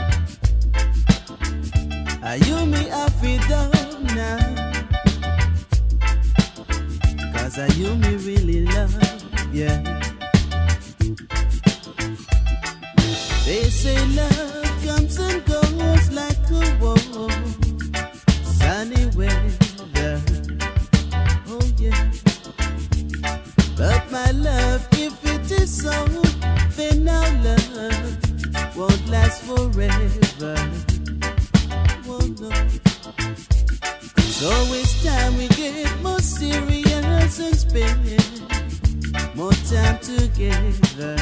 [SPEAKER 8] Are you me happy dog now? Cause are you me really love, yeah. They say love comes and goes like a warm sunny weather. Oh yeah. But my love, if it is so, then our love won't last forever. Oh no. So it's time we get more serious and spend more time together.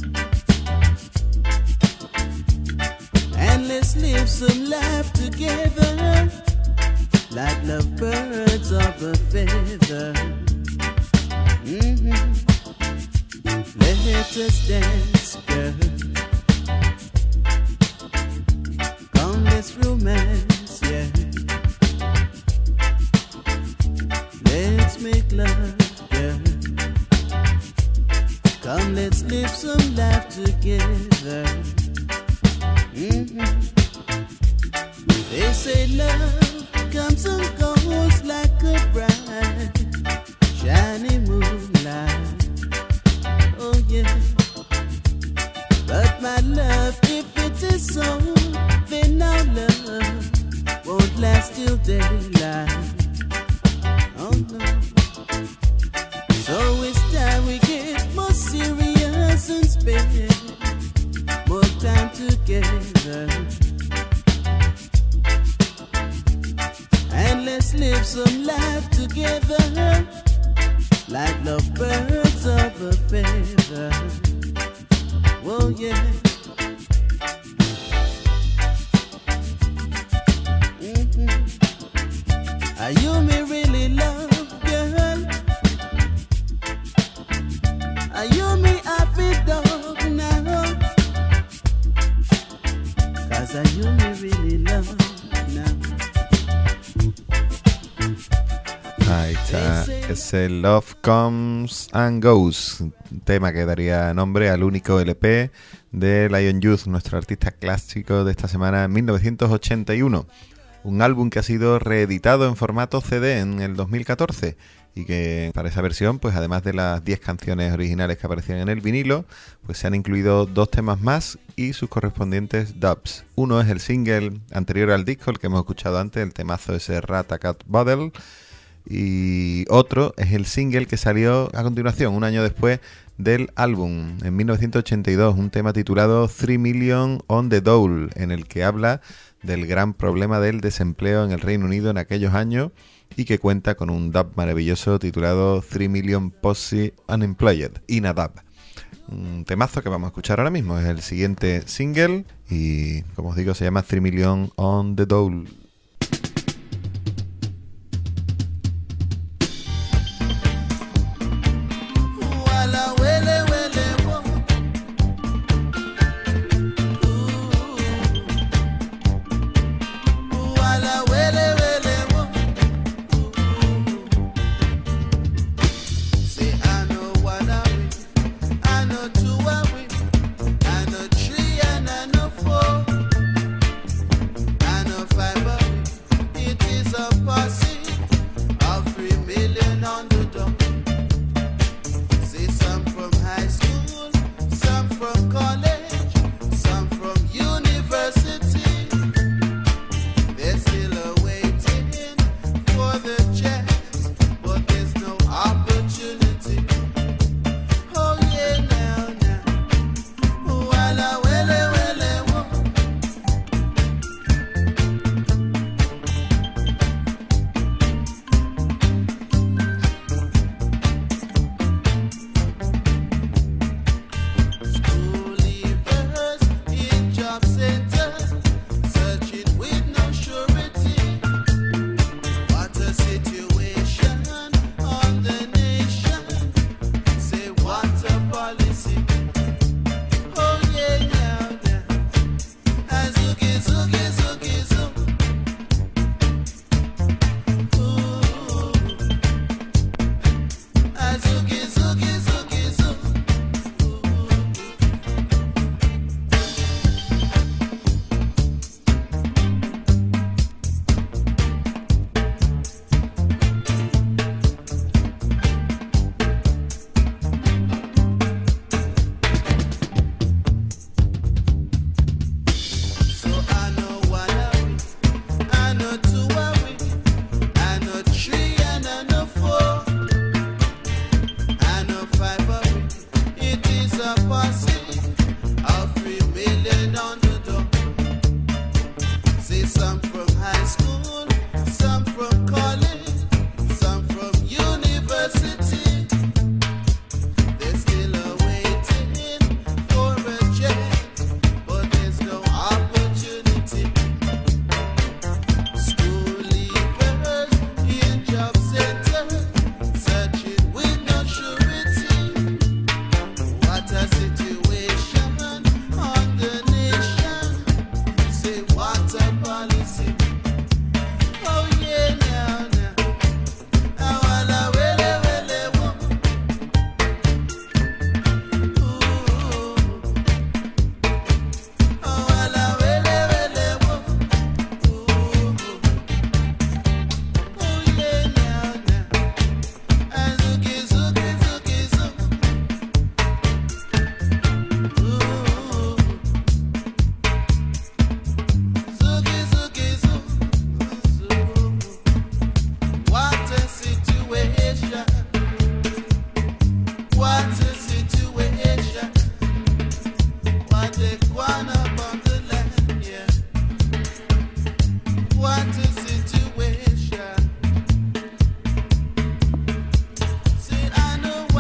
[SPEAKER 8] And let's live some life together, like lovebirds of a feather. Mm-hmm. Let us dance, girl. Come, let's romance, yeah. Let's make love, girl. Come, let's live some life together. Mm-hmm. They say love comes and goes like a bright, shining moonlight. Oh yeah. But my love, if it is so, then our love won't last till daylight. Oh no. So it's time we get more serious and spend more time together. And let's live some life together, like lovebirds of a feather. Oh yeah. Mm-hmm. Are you me really love, girl? Are you me happy dog now? Cause are you me really love now?
[SPEAKER 3] Ahí está, ese Love Comes and Goes, tema que daría nombre al único L P de Lion Youth, nuestro artista clásico de esta semana, en mil novecientos ochenta y uno. Un álbum que ha sido reeditado en formato C D en el dos mil catorce y que para esa versión, pues además de las diez canciones originales que aparecían en el vinilo, pues se han incluido dos temas más y sus correspondientes dubs. Uno es el single anterior al disco, el que hemos escuchado antes, el temazo ese Rat-a-Cat Bottle, y otro es el single que salió a continuación, un año después del álbum, en mil novecientos ochenta y dos, un tema titulado three million on the Dole, en el que habla del gran problema del desempleo en el Reino Unido en aquellos años y que cuenta con un dub maravilloso titulado three million Posse Unemployed, in a Dub. Un temazo que vamos a escuchar ahora mismo, es el siguiente single y, como os digo, se llama three million on the Dole.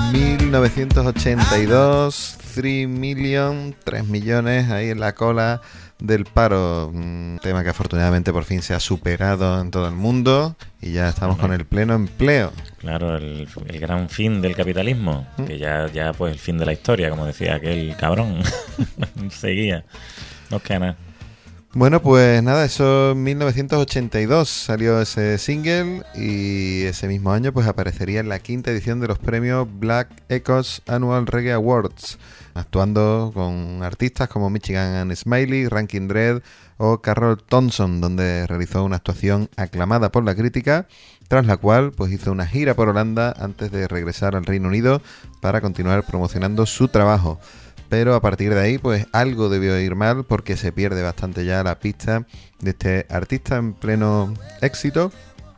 [SPEAKER 3] mil novecientos ochenta y dos, tres million, tres millones ahí en la cola del paro. Un tema que afortunadamente por fin se ha superado en todo el mundo y ya estamos con el pleno empleo.
[SPEAKER 2] Claro, el, el gran fin del capitalismo, ¿Mm? que ya, ya pues el fin de la historia, como decía aquel cabrón. Seguía, no queda nada.
[SPEAKER 3] Bueno, pues nada, eso en mil novecientos ochenta y dos salió ese single y ese mismo año pues aparecería en la quinta edición de los premios Black Echoes Annual Reggae Awards, actuando con artistas como Michigan and Smiley, Rankin Dread o Carroll Thompson, donde realizó una actuación aclamada por la crítica, tras la cual pues hizo una gira por Holanda antes de regresar al Reino Unido para continuar promocionando su trabajo. Pero a partir de ahí, pues algo debió ir mal porque se pierde bastante ya la pista de este artista en pleno éxito.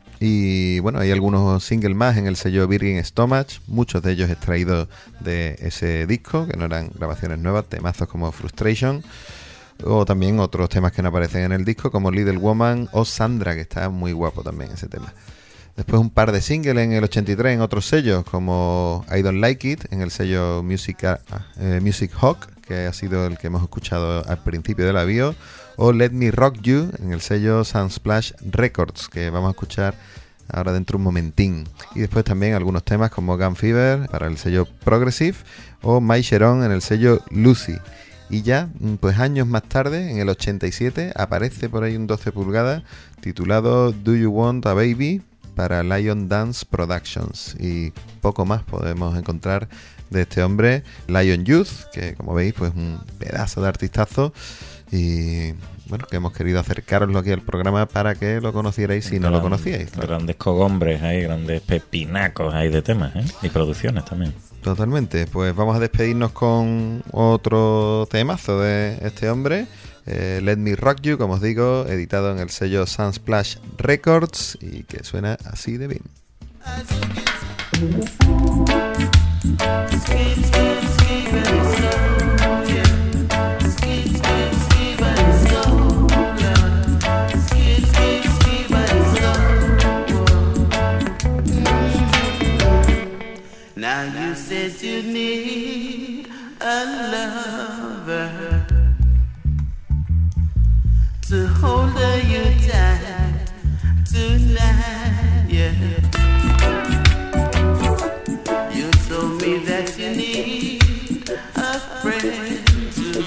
[SPEAKER 3] Y bueno, hay algunos singles más en el sello Virgin Stomach, muchos de ellos extraídos de ese disco, que no eran grabaciones nuevas, temazos como Frustration, o también otros temas que no aparecen en el disco, como Little Woman o Sandra, que está muy guapo también ese tema. Después un par de singles en el ochenta y tres en otros sellos, como I Don't Like It, en el sello Music, uh, Music Hawk, que ha sido el que hemos escuchado al principio de la bio, o Let Me Rock You, en el sello Sunsplash Records, que vamos a escuchar ahora dentro de un momentín. Y después también algunos temas como Gun Fever, para el sello Progressive, o My Sharon, en el sello Lucy. Y ya, pues años más tarde, en el ochenta y siete, aparece por ahí un doce pulgadas, titulado Do You Want a Baby?, para Lion Dance Productions, y poco más podemos encontrar de este hombre, Lion Youth, que como veis pues un pedazo de artistazo, y bueno, que hemos querido acercaroslo aquí al programa para que lo conocierais si no lo conocíais. Claro.
[SPEAKER 2] Grandes cogombres, hay grandes pepinacos hay de temas, ¿eh? Y producciones también.
[SPEAKER 3] Totalmente, pues vamos a despedirnos con otro temazo de este hombre, eh, Let Me Rock You, como os digo, editado en el sello Sunsplash Records, y que suena así de bien.
[SPEAKER 8] Now you said you need a lover to hold you tight tonight, yeah. You told me that you need a friend to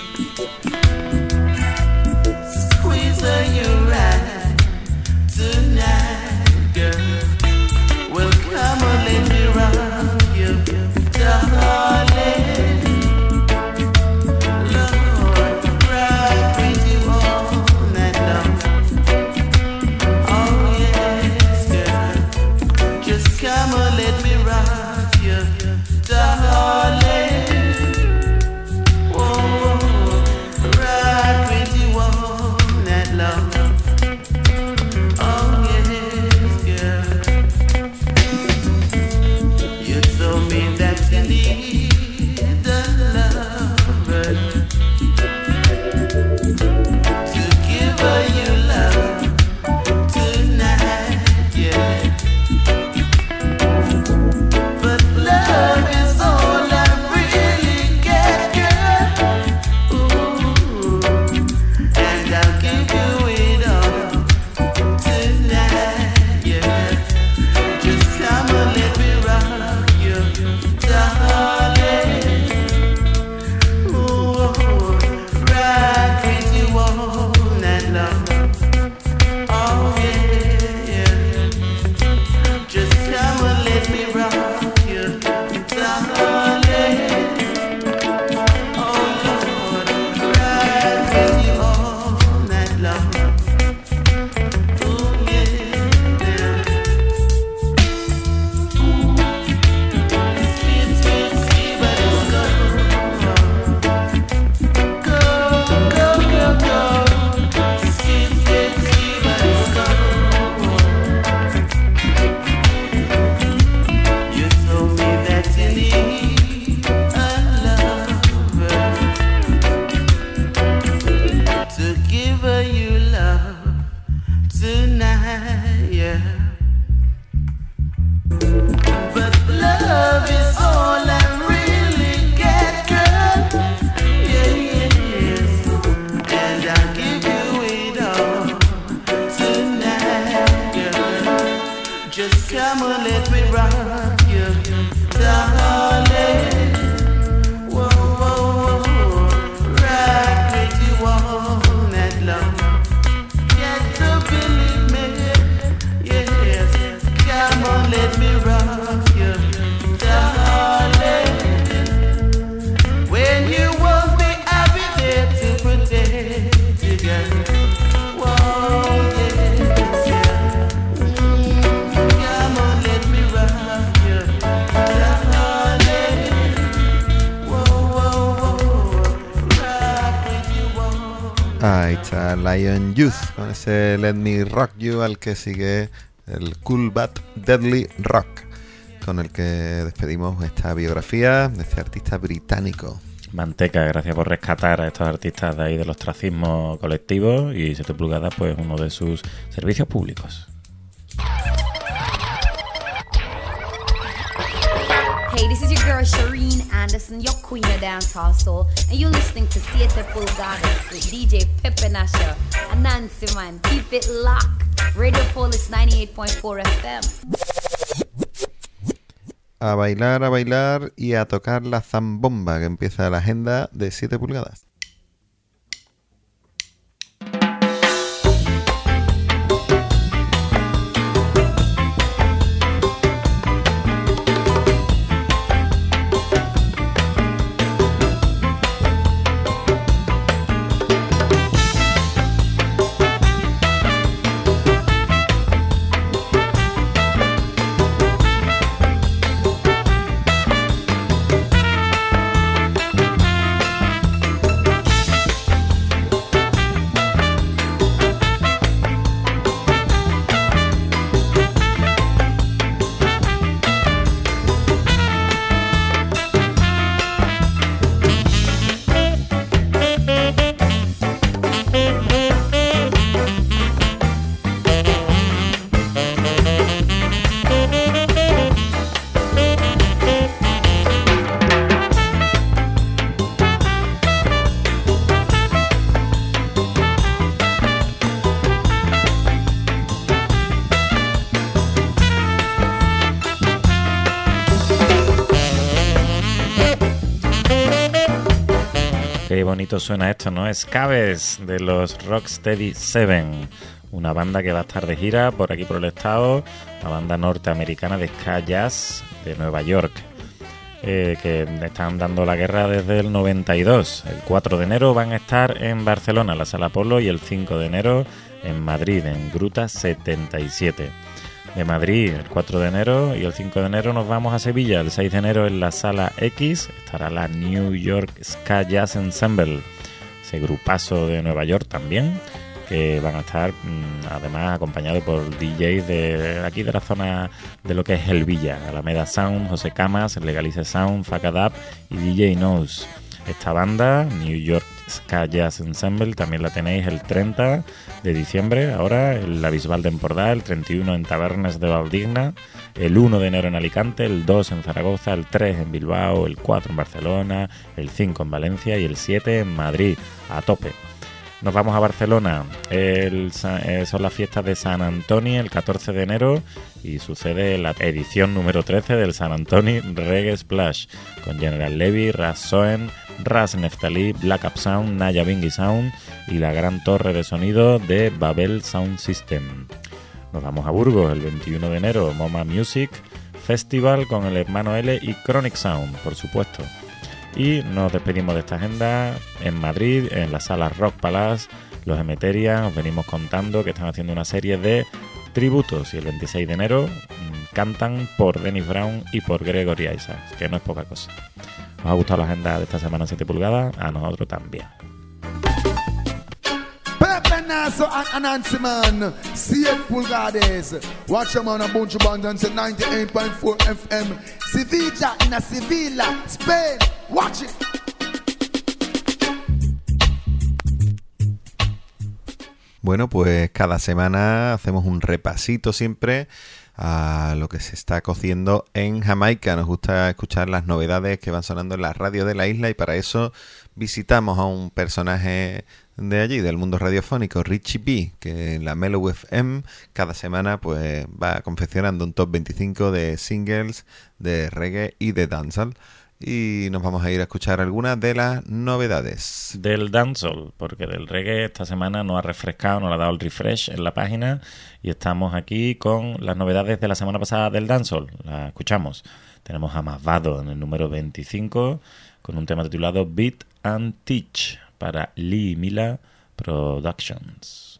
[SPEAKER 8] squeeze you right tonight, girl. Well, come on, let me rock you, darling. Lord, rock with you all night long. Oh yes, girl. Just come on, let me rock you, darling. Oh, rock with you all night long. Oh yes, girl. You told me that you need a lover to give her your love tonight, yeah. But love is all I really get, girl. Ooh, and I'll give you it all tonight, yeah. Just come and let me rock you, darling. Ooh, rock with you all night long. Oh yeah, yeah. Just come and let me rock you, darling. Oh Lord, rock with you all night long. Ooh yeah. Sweet, sweet, sweet, but it's go, go, go, go. Sweet, sweet, sweet, but it's go. You told me that you need
[SPEAKER 3] Ahí está Lion Youth con ese Let Me Rock You, al que sigue el Cool But Deadly Rock, con el que despedimos esta biografía de este artista británico.
[SPEAKER 2] Manteca, gracias por rescatar a estos artistas de ahí del ostracismo colectivo, y siete pulgadas, pues uno de sus servicios públicos.
[SPEAKER 9] Hey, this is your girl Shireen Anderson, your queen of dancehall soul, and you're listening to siete pulgadas with D J Pepe Nasha and Nancy Man. Keep it locked. Radio Polis ninety-eight point four F M.
[SPEAKER 3] A bailar, a bailar y a tocar la zambomba, que empieza la agenda de siete pulgadas.
[SPEAKER 2] Qué bonito suena esto, ¿no? Scaves, de los Rocksteady Seven, una banda que va a estar de gira por aquí por el estado, una banda norteamericana de ska jazz de Nueva York, eh, que están dando la guerra desde el noventa y dos. El cuatro de enero van a estar en Barcelona, en la Sala Apolo, y el cinco de enero en Madrid, en Gruta setenta y siete. De Madrid el cuatro de enero, y el cinco de enero nos vamos a Sevilla. El seis de enero en la Sala X estará la New York Ska Jazz Ensemble, ese grupazo de Nueva York también, que van a estar mmm, además acompañados por D Js de aquí de la zona de lo que es el Villa, Alameda Sound, José Camas, Legalize Sound, Fuck Up y D J Knows. Esta banda, New York Ska Jazz Ensemble, también la tenéis el treinta de diciembre, ahora en la Bisbal de Empordà, el treinta y uno en Tabernes de Valdigna, el uno de enero en Alicante, el dos en Zaragoza, el tres en Bilbao, el cuatro en Barcelona, el cinco en Valencia y el siete en Madrid, a tope. Nos vamos a Barcelona, el, eh, son las fiestas de San Antoni el catorce de enero, y sucede la edición número trece del San Antoni Reggae Splash, con General Levy, Ras Soen, Ras Neftali, Black Up Sound, Naya Bingi Sound y la gran torre de sonido de Babel Sound System. Nos vamos a Burgos el veintiuno de enero, MoMA Music Festival con el Hermano L y Chronic Sound, por supuesto. Y nos despedimos de esta agenda en Madrid, en la sala Rock Palace. Los Emeteria, os venimos contando que están haciendo una serie de tributos, y el veintiséis de enero mmm, cantan por Dennis Brown y por Gregory Isaacs, que no es poca cosa. ¿Os ha gustado la agenda de esta semana siete pulgadas? A nosotros también.
[SPEAKER 10] Pepe Naso and Nancy Man, siete pulgadas. Watch them on a bunch of abundance at ninety-eight point four F M. Sevilla in a Sevilla, Spain. Watch it.
[SPEAKER 3] Bueno, pues cada semana hacemos un repasito siempre a lo que se está cociendo en Jamaica. Nos gusta escuchar las novedades que van sonando en la radio de la isla, y para eso visitamos a un personaje de allí, del mundo radiofónico, Richie B, que en la Mellow F M cada semana pues va confeccionando un top veinticinco de singles de reggae y de dancehall. Y nos vamos a ir a escuchar algunas de las novedades
[SPEAKER 2] del dancehall, porque del reggae esta semana no ha refrescado, no le ha dado el refresh en la página, y estamos aquí con las novedades de la semana pasada del dancehall. La escuchamos. Tenemos a Masvado en el número veinticinco con un tema titulado Beat and Teach para Lee Mila Productions.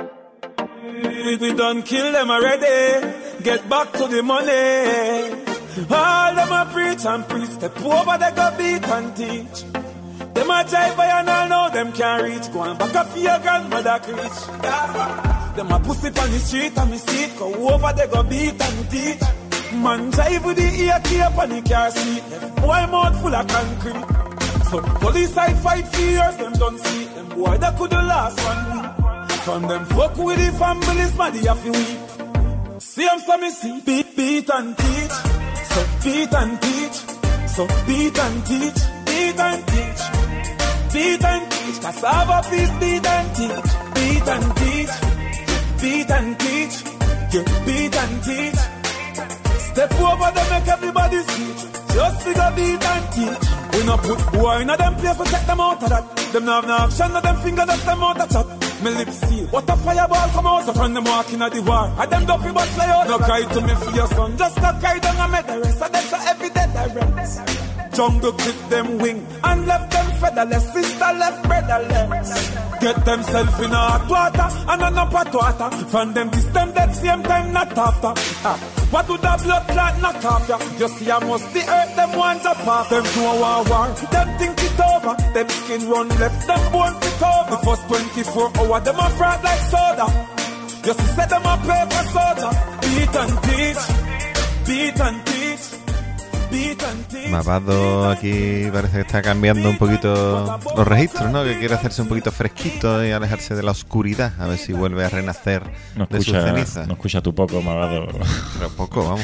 [SPEAKER 11] We done kill them already. Get back to the money. All them a preach and preach, step over they go beat and teach. Them a jive by and all know them can't reach. Go and back up for your grandmother preach. Them a pussy on the street and me see it. Go over they go beat and teach. Man jive with the ear cape and the car seat. Left boy mouth full of concrete. So police I fight for years, them don't see. Them boy that could the last one week. From them fuck with the families, man, they have to weep. See them so me see. Beat, beat and teach. So beat and teach. So beat and teach. Beat and teach. Beat and teach. Cassava piece, beat and teach. Beat and teach. Beat and teach. Yeah, beat and teach. Step over them, make everybody see. Just figure beat and teach. We no put boy in a them place to take them out of that. Them no have no action, no them finger that's them out of chat. Me lips seal, what a fireball come out. So from them walking at the war, and them dopey but fly out. No cry to me for your son, just a cry down and make the rest. So that's so every day the rest. Jungle clip them wing, and left them featherless. Sister left brotherless. Get themself in a hot water, and a no pot water. From them this them that same time not after. Ah. What do the blood clot knock off ya? You see I must the earth them want to pop. Them do a war war, them think it over. Them skin run left, them bone fit over. The first twenty-four hours, them a fraud like soda. You see set them a paper soda. Beat and teach, beat and teach, beat and teach.
[SPEAKER 3] Mavado aquí parece que está cambiando un poquito los registros, ¿no? Que quiere hacerse un poquito fresquito y alejarse de la oscuridad. A ver si vuelve a renacer
[SPEAKER 2] no
[SPEAKER 3] de
[SPEAKER 2] escucha,
[SPEAKER 3] su ceniza.
[SPEAKER 2] No escucha tu poco, Mavado.
[SPEAKER 3] Pero poco, vamos.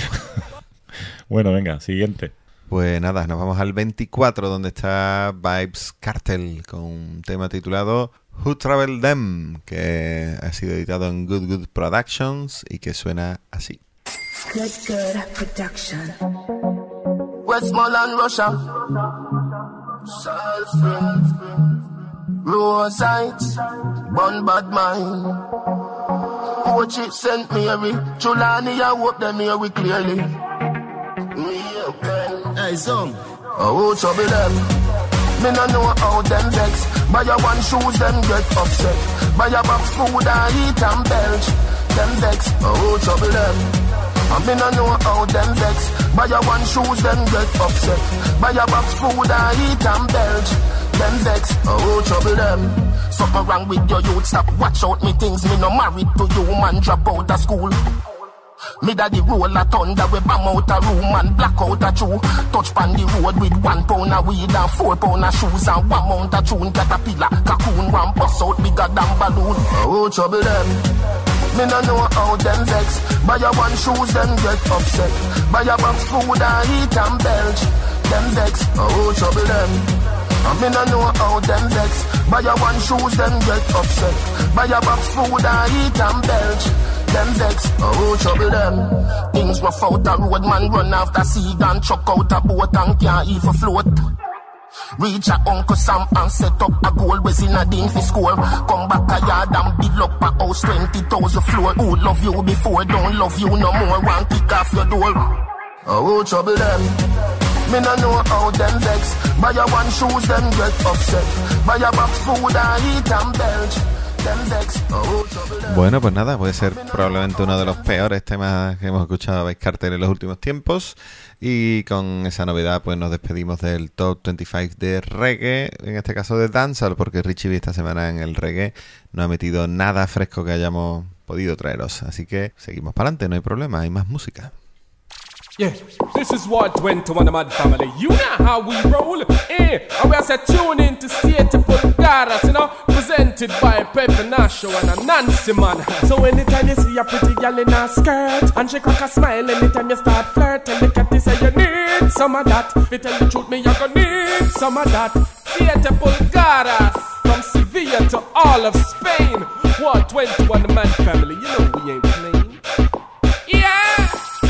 [SPEAKER 2] Bueno, venga, siguiente.
[SPEAKER 3] Pues nada, nos vamos al veinticuatro, donde está Vybz Kartel con un tema titulado Who Travel Them, que ha sido editado en Good Good Productions y que suena así.
[SPEAKER 12] Good Good Production.
[SPEAKER 13] Westmoreland, Russia. Salt Springs, Rosite, Bun Bad Mine. Pochi Saint Mary, Chulani, I hope them hear we clearly.
[SPEAKER 14] Hey, son.
[SPEAKER 13] Oh, trouble them. Me no know how them vex. Buy a one shoes, them get upset. Buy a box food and eat and belch. Them vex. Oh, trouble them. And me no know how them vex. Buy a one shoes, them get upset. Buy a box food and eat and belch. Them vex. Oh, trouble them. Something wrong with your youth. Stop watch out me things. Me no married to you, man. Drop out of school. Me daddy roll a thunder, we bam out a room and black out a chew. Touch pan the road with one pound of weed and four pound of shoes and one mount of tune. Caterpillar, cocoon, one bust out bigger than balloon. Oh, trouble them. Me no know how them vex. Buy a one shoes, them get upset. Buy a box food and eat and belch. Them vex. Oh, trouble them. And me no know how them vex. Buy a one shoes, them get upset. Buy a box food and eat and belch. Them vex, oh trouble them. Things rough out a road, man run after seed and chuck out a boat and can't even float. Reach a Uncle Sam and set up a goal, was in a din for score. Come back a yard and build up a house, twenty thousand floor. Who love you before, don't love you no more, one kick off your door. Oh trouble them. Me no know how them vex. Buy a one shoes, them get upset. Buy a box food and eat and belch.
[SPEAKER 3] Bueno, pues nada, puede ser probablemente uno de los peores temas que hemos escuchado a Vybz Kartel en los últimos tiempos. Y con esa novedad pues nos despedimos del Top veinticinco de reggae, en este caso de dancehall, porque Richie B esta semana en el reggae no ha metido nada fresco que hayamos podido traeros. Así que seguimos para adelante, no hay problema, hay más música.
[SPEAKER 15] Yeah, this is what twenty-one the Mad Family. You know how we roll. Eh, and we are set tune in to State Pulgadas, you know, presented by Pepe Nasho and a Nancy man. So anytime you see a pretty girl in a skirt and she crack a smile, anytime you start flirting, look at this and you need some of that. If you tell the truth, me you gonna need some of that. State Pulgadas, from Sevilla to all of Spain. What twenty-one the Mad Family? You know we ain't playing. Yeah.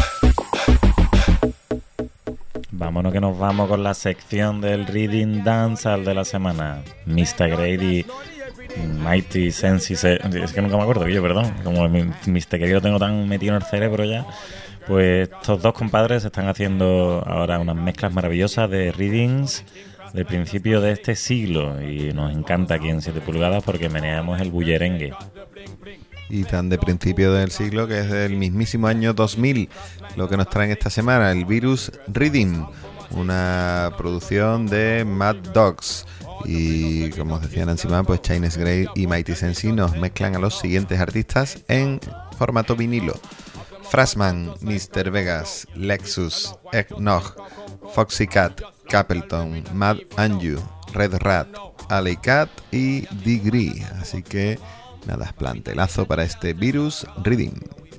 [SPEAKER 2] Vámonos que nos vamos con la sección del Reading Dancehall de la semana. mister Grady, Mighty Sensi, es que nunca me acuerdo yo, perdón. Como mister Grady lo tengo tan metido en el cerebro ya. Pues estos dos compadres están haciendo ahora unas mezclas maravillosas de readings del principio de este siglo. Y nos encanta aquí en siete pulgadas porque meneamos el bullerengue.
[SPEAKER 3] y tan de principio del siglo que es del mismísimo año dos mil. Lo que nos traen esta semana, el Virus Rhythm, una producción de Mad Dogs. Y como os decía Nancy Mann, pues Chines Grey y Mighty Sensi nos mezclan a los siguientes artistas en formato vinilo: Frasman, mister Vegas, Lexus, Eggnog, Foxy Cat, Capleton, Mad Anju, Red Rat, Alley Cat y Degree. Así que nada, plantelazo para este Virus Rhythm.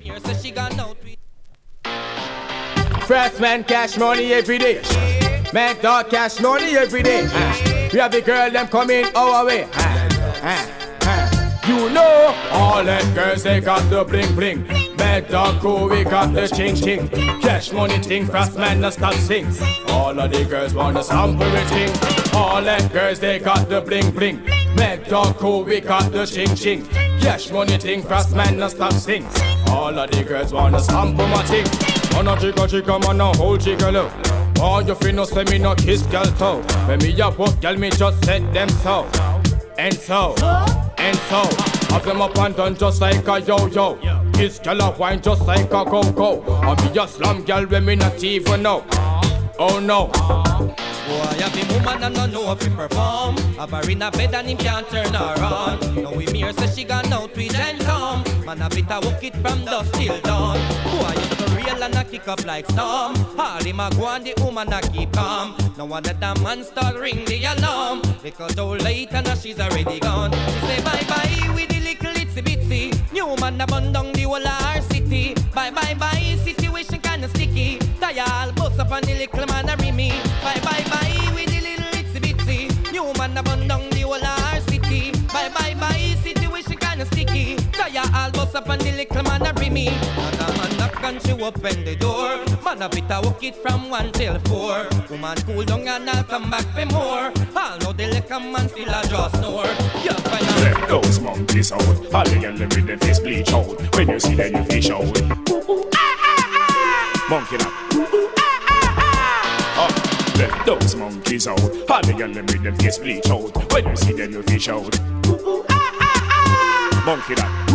[SPEAKER 15] Frasman cash money every day. Mad Dog cash money every day. Uh, we have the girl them coming our way. Uh, uh, uh. You know, all them girls they got the bling bling. Mad Dog crew we got the ching ching. Cash money thing, Frasman no stop sing. All of the girls wanna sample it thing. All them girls they got the bling bling. Mad Dog crew we got the ching ching. Cash money thing, Frasman no stop sing. All of the girls wanna sample my thing. Man a chica chica, man a whole chica low. Oh, you feel no say me no kiss girl toe. When me a walk, girl me just set them so. And so, and so. Have them up and down just like a yo-yo. Kiss girl a wine just like a go-go. And me a slam girl when me not even know. Oh no.
[SPEAKER 14] Boy, have the woman and no know if he perform. Have her in a bed and him can't turn her on. Now we mirror say she gone out with and come. Man a bit a walk it from dusk till dawn. Boy, used to real and a kick up like storm. All him a go and the woman a keep calm. Now one of the man start ring the alarm. Because how late and now she's already gone. She say bye bye with the little itsy bitsy. New man a bun down the whole of our city. Bye bye bye, situation kinda sticky. Tire all bust up on the little man a rimmy. Bye bye bye with the little itsy bitsy. New man a bun down the whole of our city. Bye bye bye, situation kinda sticky. Tire all bust up on the little man a rimmy. And a man knock and she open the door. Man a bit a walk it from one till four. Woman cool down and I'll come back for more. All know the little man still a just snore. You find a
[SPEAKER 16] let those monkeys out. All the yellow with the face bleach out. When you see them you fish out. Monkey now. Oh, let those monkeys out. All the yellow with the face bleach out. When you see them you fish out. Monkey now.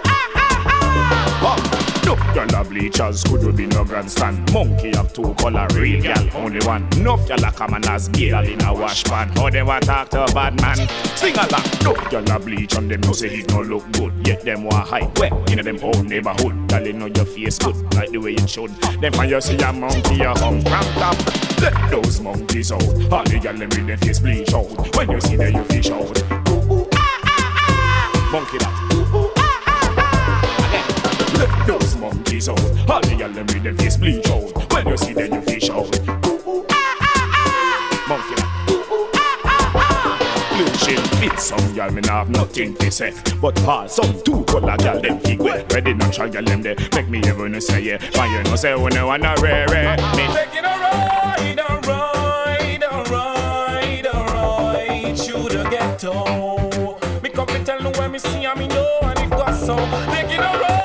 [SPEAKER 16] Oh. No, girl a bleachers could you be no grandstand. Monkey have two color, real girl only one. Enough girl a come and as girl in a wash pan. How they want talk to a bad man? Sing along. No, girl a bleach and them no say it no look good. Yet them want hide well in them own neighborhood. Girl you know your face good like the way it should. Then when you see a monkey you come from top. Let those monkeys out. All the girl them with their face bleach out. When you see them you fish out. Monkey that. Let those monkeys out. All the y'all them with their face bleach out. When you see them you fish out. Monkey that. Blue chill fit some y'all me nah have nothing to say. But Paul some two color y'all them fig well. Ready natural y'all them there. Make me ever no say yeah. But you know say when you wanna rare rare.
[SPEAKER 11] Taking a ride, a ride, a ride, a ride through the ghetto. Me come to tell me when me see and me know and it got so. Taking a ride.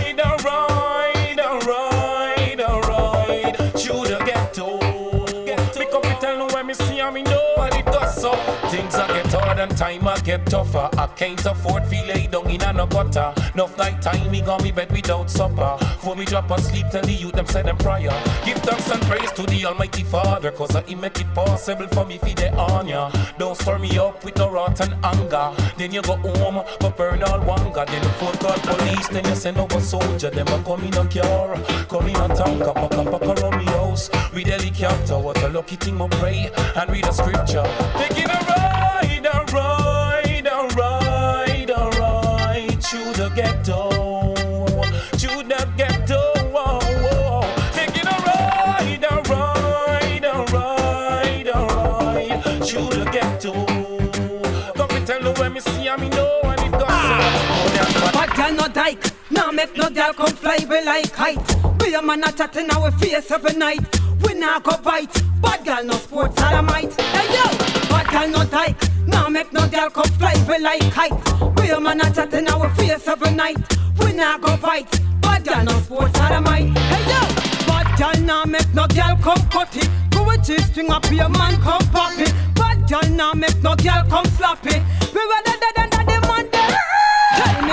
[SPEAKER 11] Things I get hard and time I get tougher. I can't afford to lay down in a no gutter. Enough night time me got me bed without supper. For me drop asleep tell the youth them say them prayer. Give thanks and praise to the Almighty Father. Cause He make it possible for me fi dey on ya. Don't stir me up with no wrath and anger. Then you go home but burn all wanga. Then you phone call police. Then you send over soldier. Them a come in a car, come in a tanker. Pack a pack around me house with helicopter. What a lucky thing I pray and read a scripture. Taking a ride, a ride, a ride, a ride through the ghetto, through the ghetto. Whoa, whoa. Taking a ride, a ride, a ride, a ride through the ghetto. Come and tell me when me see and me know and it goes so.
[SPEAKER 17] But girl no dyke, now make no girl come fly be like kite. Be a man a chat in our face every night. We nah go bite. Bad girl no sports sodomite. Hey yo, bad girl no dyke. Now make no girl come fly be like kite. We a man a chat in our face every night. We nah go bite. Bad girl no sports sodomite. Hey yo, bad girl now make no girl come cut it. Go with this string up your man come pop it. Bad girl now make no girl come slap it. We rather than the man there. Tell me which girl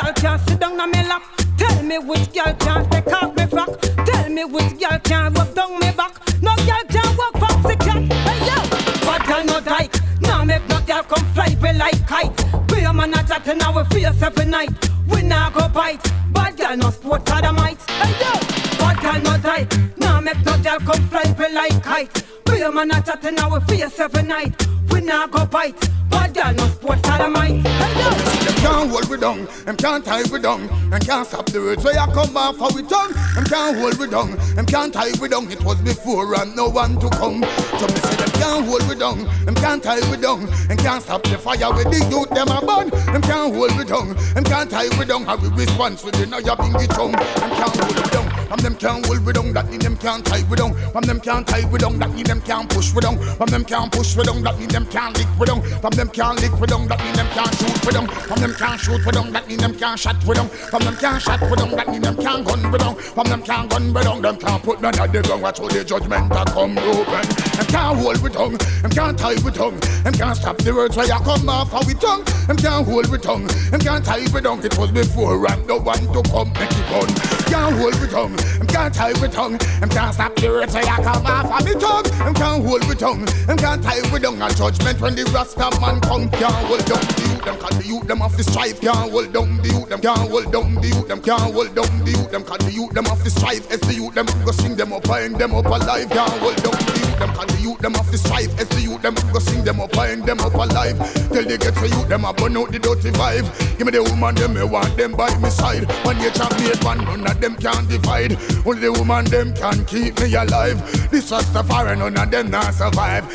[SPEAKER 17] girl can sit down on me lap? Tell me which girl can take off me frock? Tell me which girl can rub down me back? No girl can walk foxy cat. Hey yo, bad girl no dyke. Now make no girl come fly be like kite. We a man a chat in our face every night. We nah go bite. Bad girl no sport sodomite. Hey yo, bad girl no dyke. Now make no girl come fly be like kite. We a man a chat in our face every night. We nah go bite. Bad girl no sport sodomite. Hey yo.
[SPEAKER 10] Them can't hold we down, them can't tie we down, them can't stop the words where you come off how we tongue. Them can't hold we down, them can't tie we down. It was before and no one to come. So me say them can't hold we down, them can't tie we down, them can't stop the fire with the youth them a burn. Them can't hold we down, them can't tie we down. How we response with the now you bingy tongue. Them can't hold we down, from them can't hold we down. That mean them can't tie we down. From them can't tie we down. That mean them can't push we down. From them can't push we down. That mean them can't lick we down. From them can't lick we down. That mean them can't shoot we down. From them can't shoot we down. That mean them can't shot we down. From them can't shot we down. That mean them can't gun we down. From them can't gun we down. Them can't put none of the gun. Watch how the judgment a come open. Them can't hold we tongue. Them can't tie we tongue. Them can't stop the words where you come off how we tongue. Them can't hold we tongue. Them can't tie we down. It was before and no one to come make it on. Can't hold we tongue. Them can't tie we tongue. Them can't stop the words where you come off how we tongue. Them can't hold we tongue. Them can't tie we down. A judgment when the Rasta man come. Can't hold down the youth. Them call the youth them off the strife. Can't hold down the youth. Them can't hold down the youth. Them can't hold down the youth. Them call the youth them off the strife. As the youth them go sing them up and them up alive. Can't hold down the youth. Them call the youth them off the strife. As the youth them go sing them up and them up alive. Till they get to youth them a burn out the dirty vibe. Give me the woman them me want them by my side. When you chop made one, none of them can divide. Only the woman them can keep me alive. This was the fire, none of them not survive.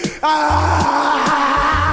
[SPEAKER 10] Ah!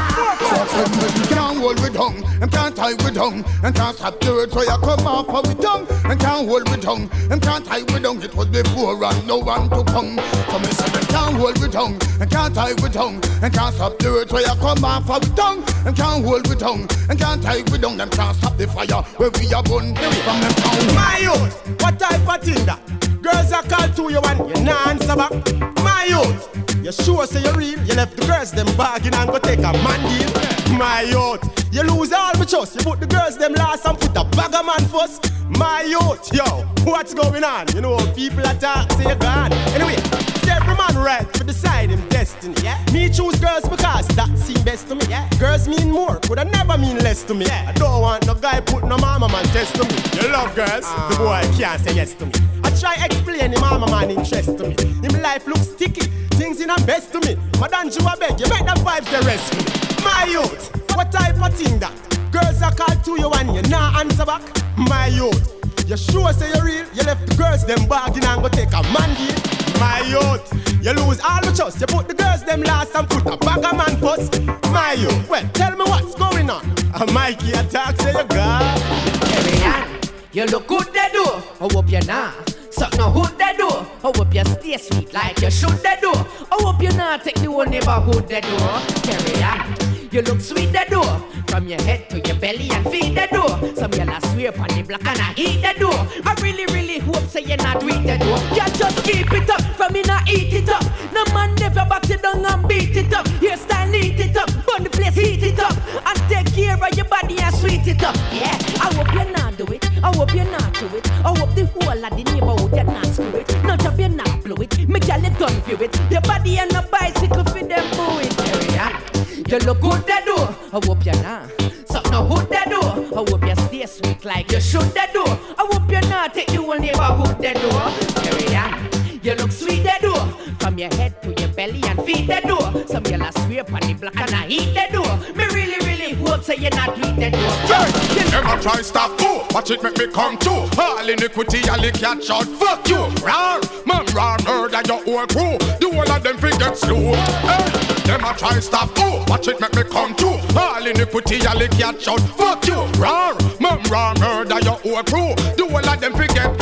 [SPEAKER 10] Them can't hold we down, them can't tie we down, them can't stop the words where you come off of we tongue. Them can't hold we down, them can't tie we down. It was before and no one to come. So me say them can't hold we down, them can't tie we down, them can't stop the words where you come off of we tongue. Them can't hold we down, them can't tie we down. Them can't stop the fire where we are born from them town.
[SPEAKER 18] My youth, what type of thing that? Girls are called to you and you not answer back. My youth, you sure say you're real? You left the girls them bargain and go take a man deal. My youth, you lose all my trust. You put the girls them last and put a bag of man first. My youth, yo, what's going on? You know people attack, say you're gone. Anyway, every man right for decide him destiny. Yeah? Me choose girls because that seem best to me. Yeah? Girls mean more, could I never mean less to me. Yeah? I don't want no guy put no mama man test to me. You love girls, uh. the boy can't say yes to me. I try explain the mama man interest to me. Him life looks sticky, things in a best to me. Madam you a beg, you make the vibes the rest to me. My youth, what type of thing that? Girls are called to you and you not answer back. My youth, you sure say you're real? You left the girls them bargain and go take a man deal. My youth, you lose all the trust. You put the girls them last and put a bag of man first. My youth, well, tell me what's going on. A Mikey attack, say you got.
[SPEAKER 19] Carry on, you look good they do. I hope you not. Suck no hood they do. I hope you stay sweet like you should they do. I hope you not take the whole neighborhood they do. Carry on. You look sweet they do. From your head to your belly and feet they do. Some y'all swear upon the block and I eat they do. I really really hope say you're not weak they do. You just keep it up. From me not eat it up. No man never back it down and beat it up. Hairstyle eat it up. Burn the place heat it up. And take care of your body and sweet it up. Yeah, I hope you not do it. I hope you not do it. I hope the whole of the neighborhood you not screw it. Not job you not blow it. Make y'all let done view it. Your body and a bicycle for them boo it. Carry on. You look good they do. I hope you not. Suck no hood they do. I hope you stay sweet like you should they do. I hope you not take the whole neighborhood they do. Carry on. You look sweet they do. From your head to your belly and feet they do. Some y'all swear upon the block and I eat they do. Me really really hope say you're not weak they do.
[SPEAKER 20] Hey, never try stop. Oh, watch it make me come true. All iniquity I'll catch out. Fuck you. Rawr, man, rawr, murder your whole crew. The whole of them forget slow. Hey, never try stop. Oh, watch it make me come true. All iniquity I'll catch out. Fuck you. Rawr, man, rawr, murder your whole crew. The whole of them forget. Got them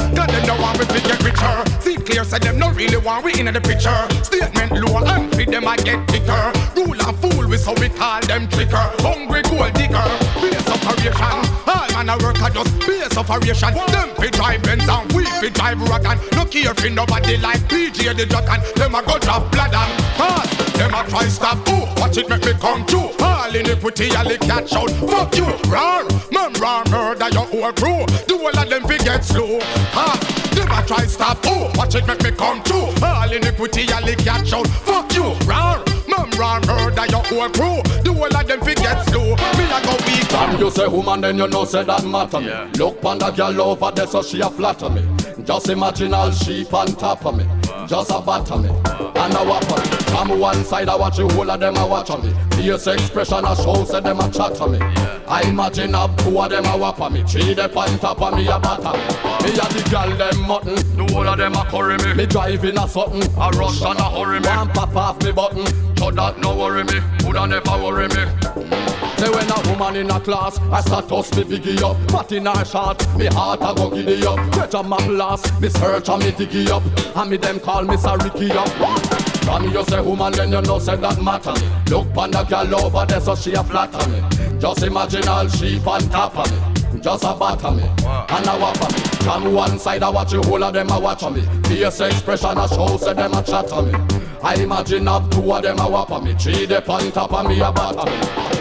[SPEAKER 20] them no want we fi get richer. See it clear, say them no really want we in the picture. Statement low and feed them I get thicker. Rule and fool we so we call them tricker. Hungry gold digger, base operation. All man a work a just base operation. Them fi drive Benz and we fi drive Wagon. No care fi nobody like P J the Dragon. Them a go drop blood and pass. Them a try stop. Oh, watch it make me come true. All iniquity all the catch out. Fuck you, roar. Man roar murder your whole crew. Do all of them fi get slow. Pass. Them a try stop. Oh, watch it make me come true. All iniquity all the catch out. Fuck you, roar. Man roar murder your whole crew. Do all of them fi get slow. Me a go weak.
[SPEAKER 21] Time you say woman, then you know say that matter me. Yeah. Look pon the girl over there so she a flatter me. Just imagine all sheep on top of me. Just a batter me and a whopper me. From one side I watch the whole of them a watch me. Face expression a show say them a chatter me. I imagine have two of them a whopper me. Three them on top of me a batter me. Me a the girl them mutton. The whole of them a curry me. Me driving a something. A rush and a hurry me. One pop off me button. So that no worry me. Woulda never worry me. Say when a woman in a class, I start toss me biggie up. Pat in her shot, me heart a go giddy up. Get a man last, me search and me diggy up. And me them call me Sir Ricky up. From you say woman, then you know say that matter me. Look pon the girl over there so she a flatter me. Just imagine all sheep on top of me. Just a batter me, and a whopper me. From one side I watch the whole of them a watch me. Face expression a show say them a chatter me. I imagine have two of them a whopper me. Three them on top of me a batter me.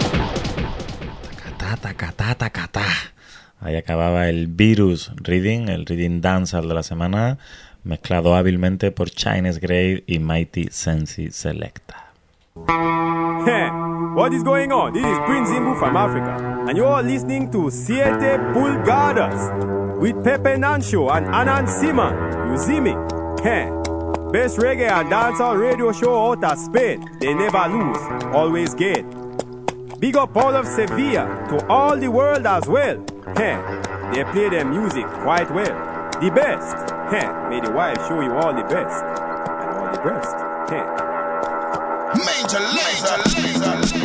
[SPEAKER 2] Tacatá, tacatá. Ahí acababa el Virus Reading, el Reading Dancehall de la semana, mezclado hábilmente por Chinese Grave y Mighty Sensi Selecta.
[SPEAKER 22] Hey, what is going on? This is Prince Zimbu from Africa, and you are listening to Siete Pulgadas with Pepe Nancho and Anan Simon. You see me? Hey, best reggae and dancehall radio show out of Spain. They never lose, always get. Big up all of Sevilla to all the world as well. Hey, they play their music quite well. The best. Hey, may the wife show you all the best and all the best. Hey.
[SPEAKER 13] Major laser.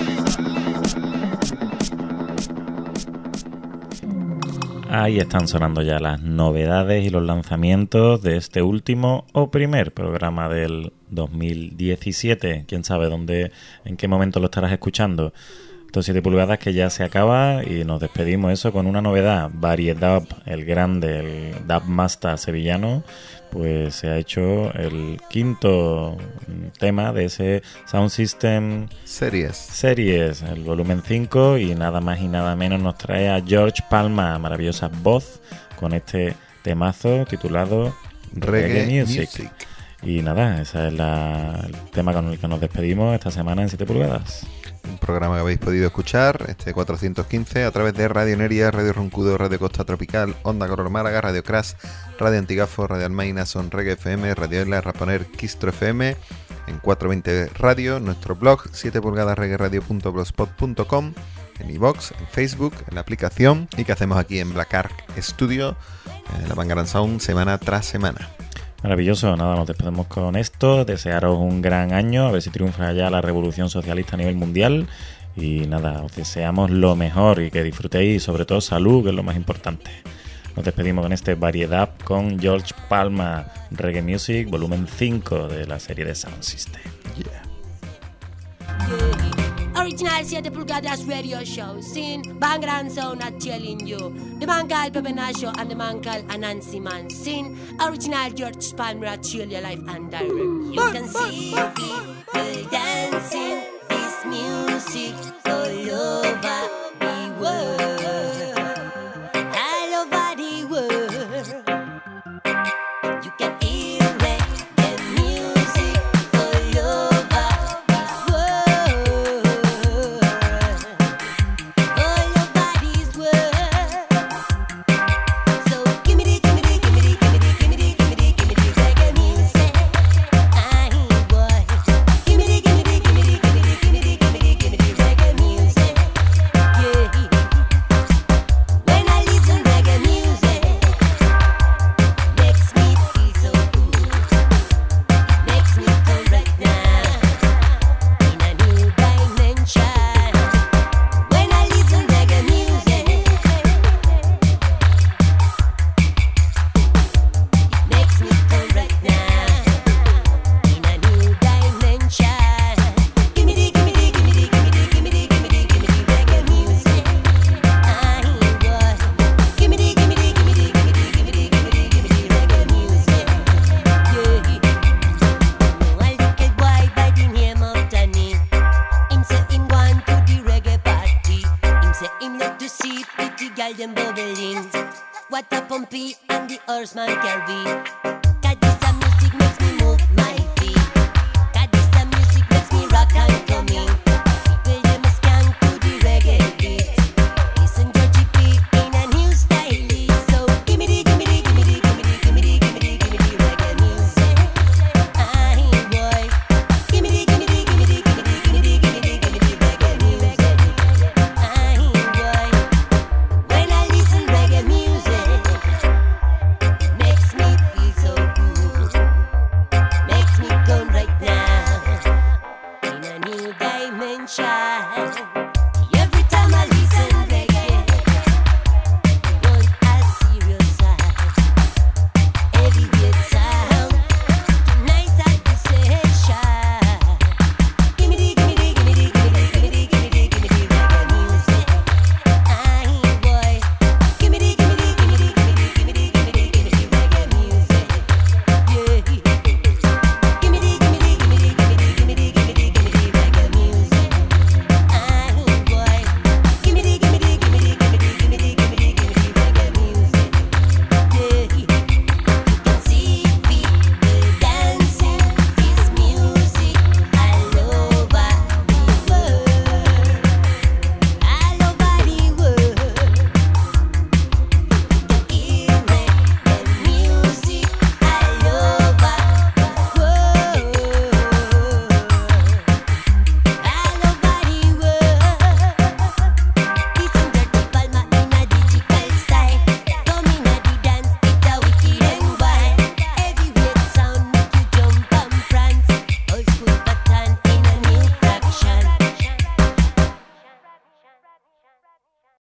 [SPEAKER 2] Ahí están sonando ya las novedades y los lanzamientos de este último o primer programa del dos mil diecisiete. Quién sabe dónde, en qué momento lo estarás escuchando. Estos siete pulgadas que ya se acaba y nos despedimos eso con una novedad. Variedad, el grande, el Dub Master sevillano, pues se ha hecho el quinto tema de ese Sound System
[SPEAKER 3] Series.
[SPEAKER 2] Series, el volumen cinco, y nada más y nada menos nos trae a George Palma, maravillosa voz, con este temazo titulado Reggae, Reggae Music. Music. Y nada, ese es la, el tema con el que nos despedimos esta semana en siete pulgadas.
[SPEAKER 3] Un programa que habéis podido escuchar, este cuatrocientos quince, a través de Radio Neria, Radio Roncudo, Radio Costa Tropical, Onda Color Málaga, Radio Crash, Radio Antigafo, Radio Almeina, Son Reggae F M, Radio Isla, Raponer, Quistro F M, en cuatrocientos veinte Radio, nuestro blog, siete pulgadas reggae radio punto blogspot punto com, en iVoox, en Facebook, en la aplicación, y que hacemos aquí en Black Ark Studio, en la Bangaran Sound, semana tras semana.
[SPEAKER 2] Maravilloso, nada, nos despedimos con esto, desearos un gran año, a ver si triunfa ya la revolución socialista a nivel mundial, y nada, os deseamos lo mejor y que disfrutéis, y sobre todo salud, que es lo más importante. Nos despedimos con este Variedad con George Palma, Reggae Music, volumen cinco de la serie de Sound System. Yeah.
[SPEAKER 23] Original siete pulgadas radio show, sin Bangaran Sound not telling you. The man called Pepe Nasho and the man called Anansi Man. Sin original George Palmer tell your life and direct. You can see people dancing this music all over the world, all over the world. You can hear it, the music all over this world, all over this world. So give me the, give me the, give me the, give me the, give me the, give me the, give me the reggae music. Aye boy, give me the, give me the, give me the, give me the, give me the, give me the, give me the reggae music. P and the horseman Kelby.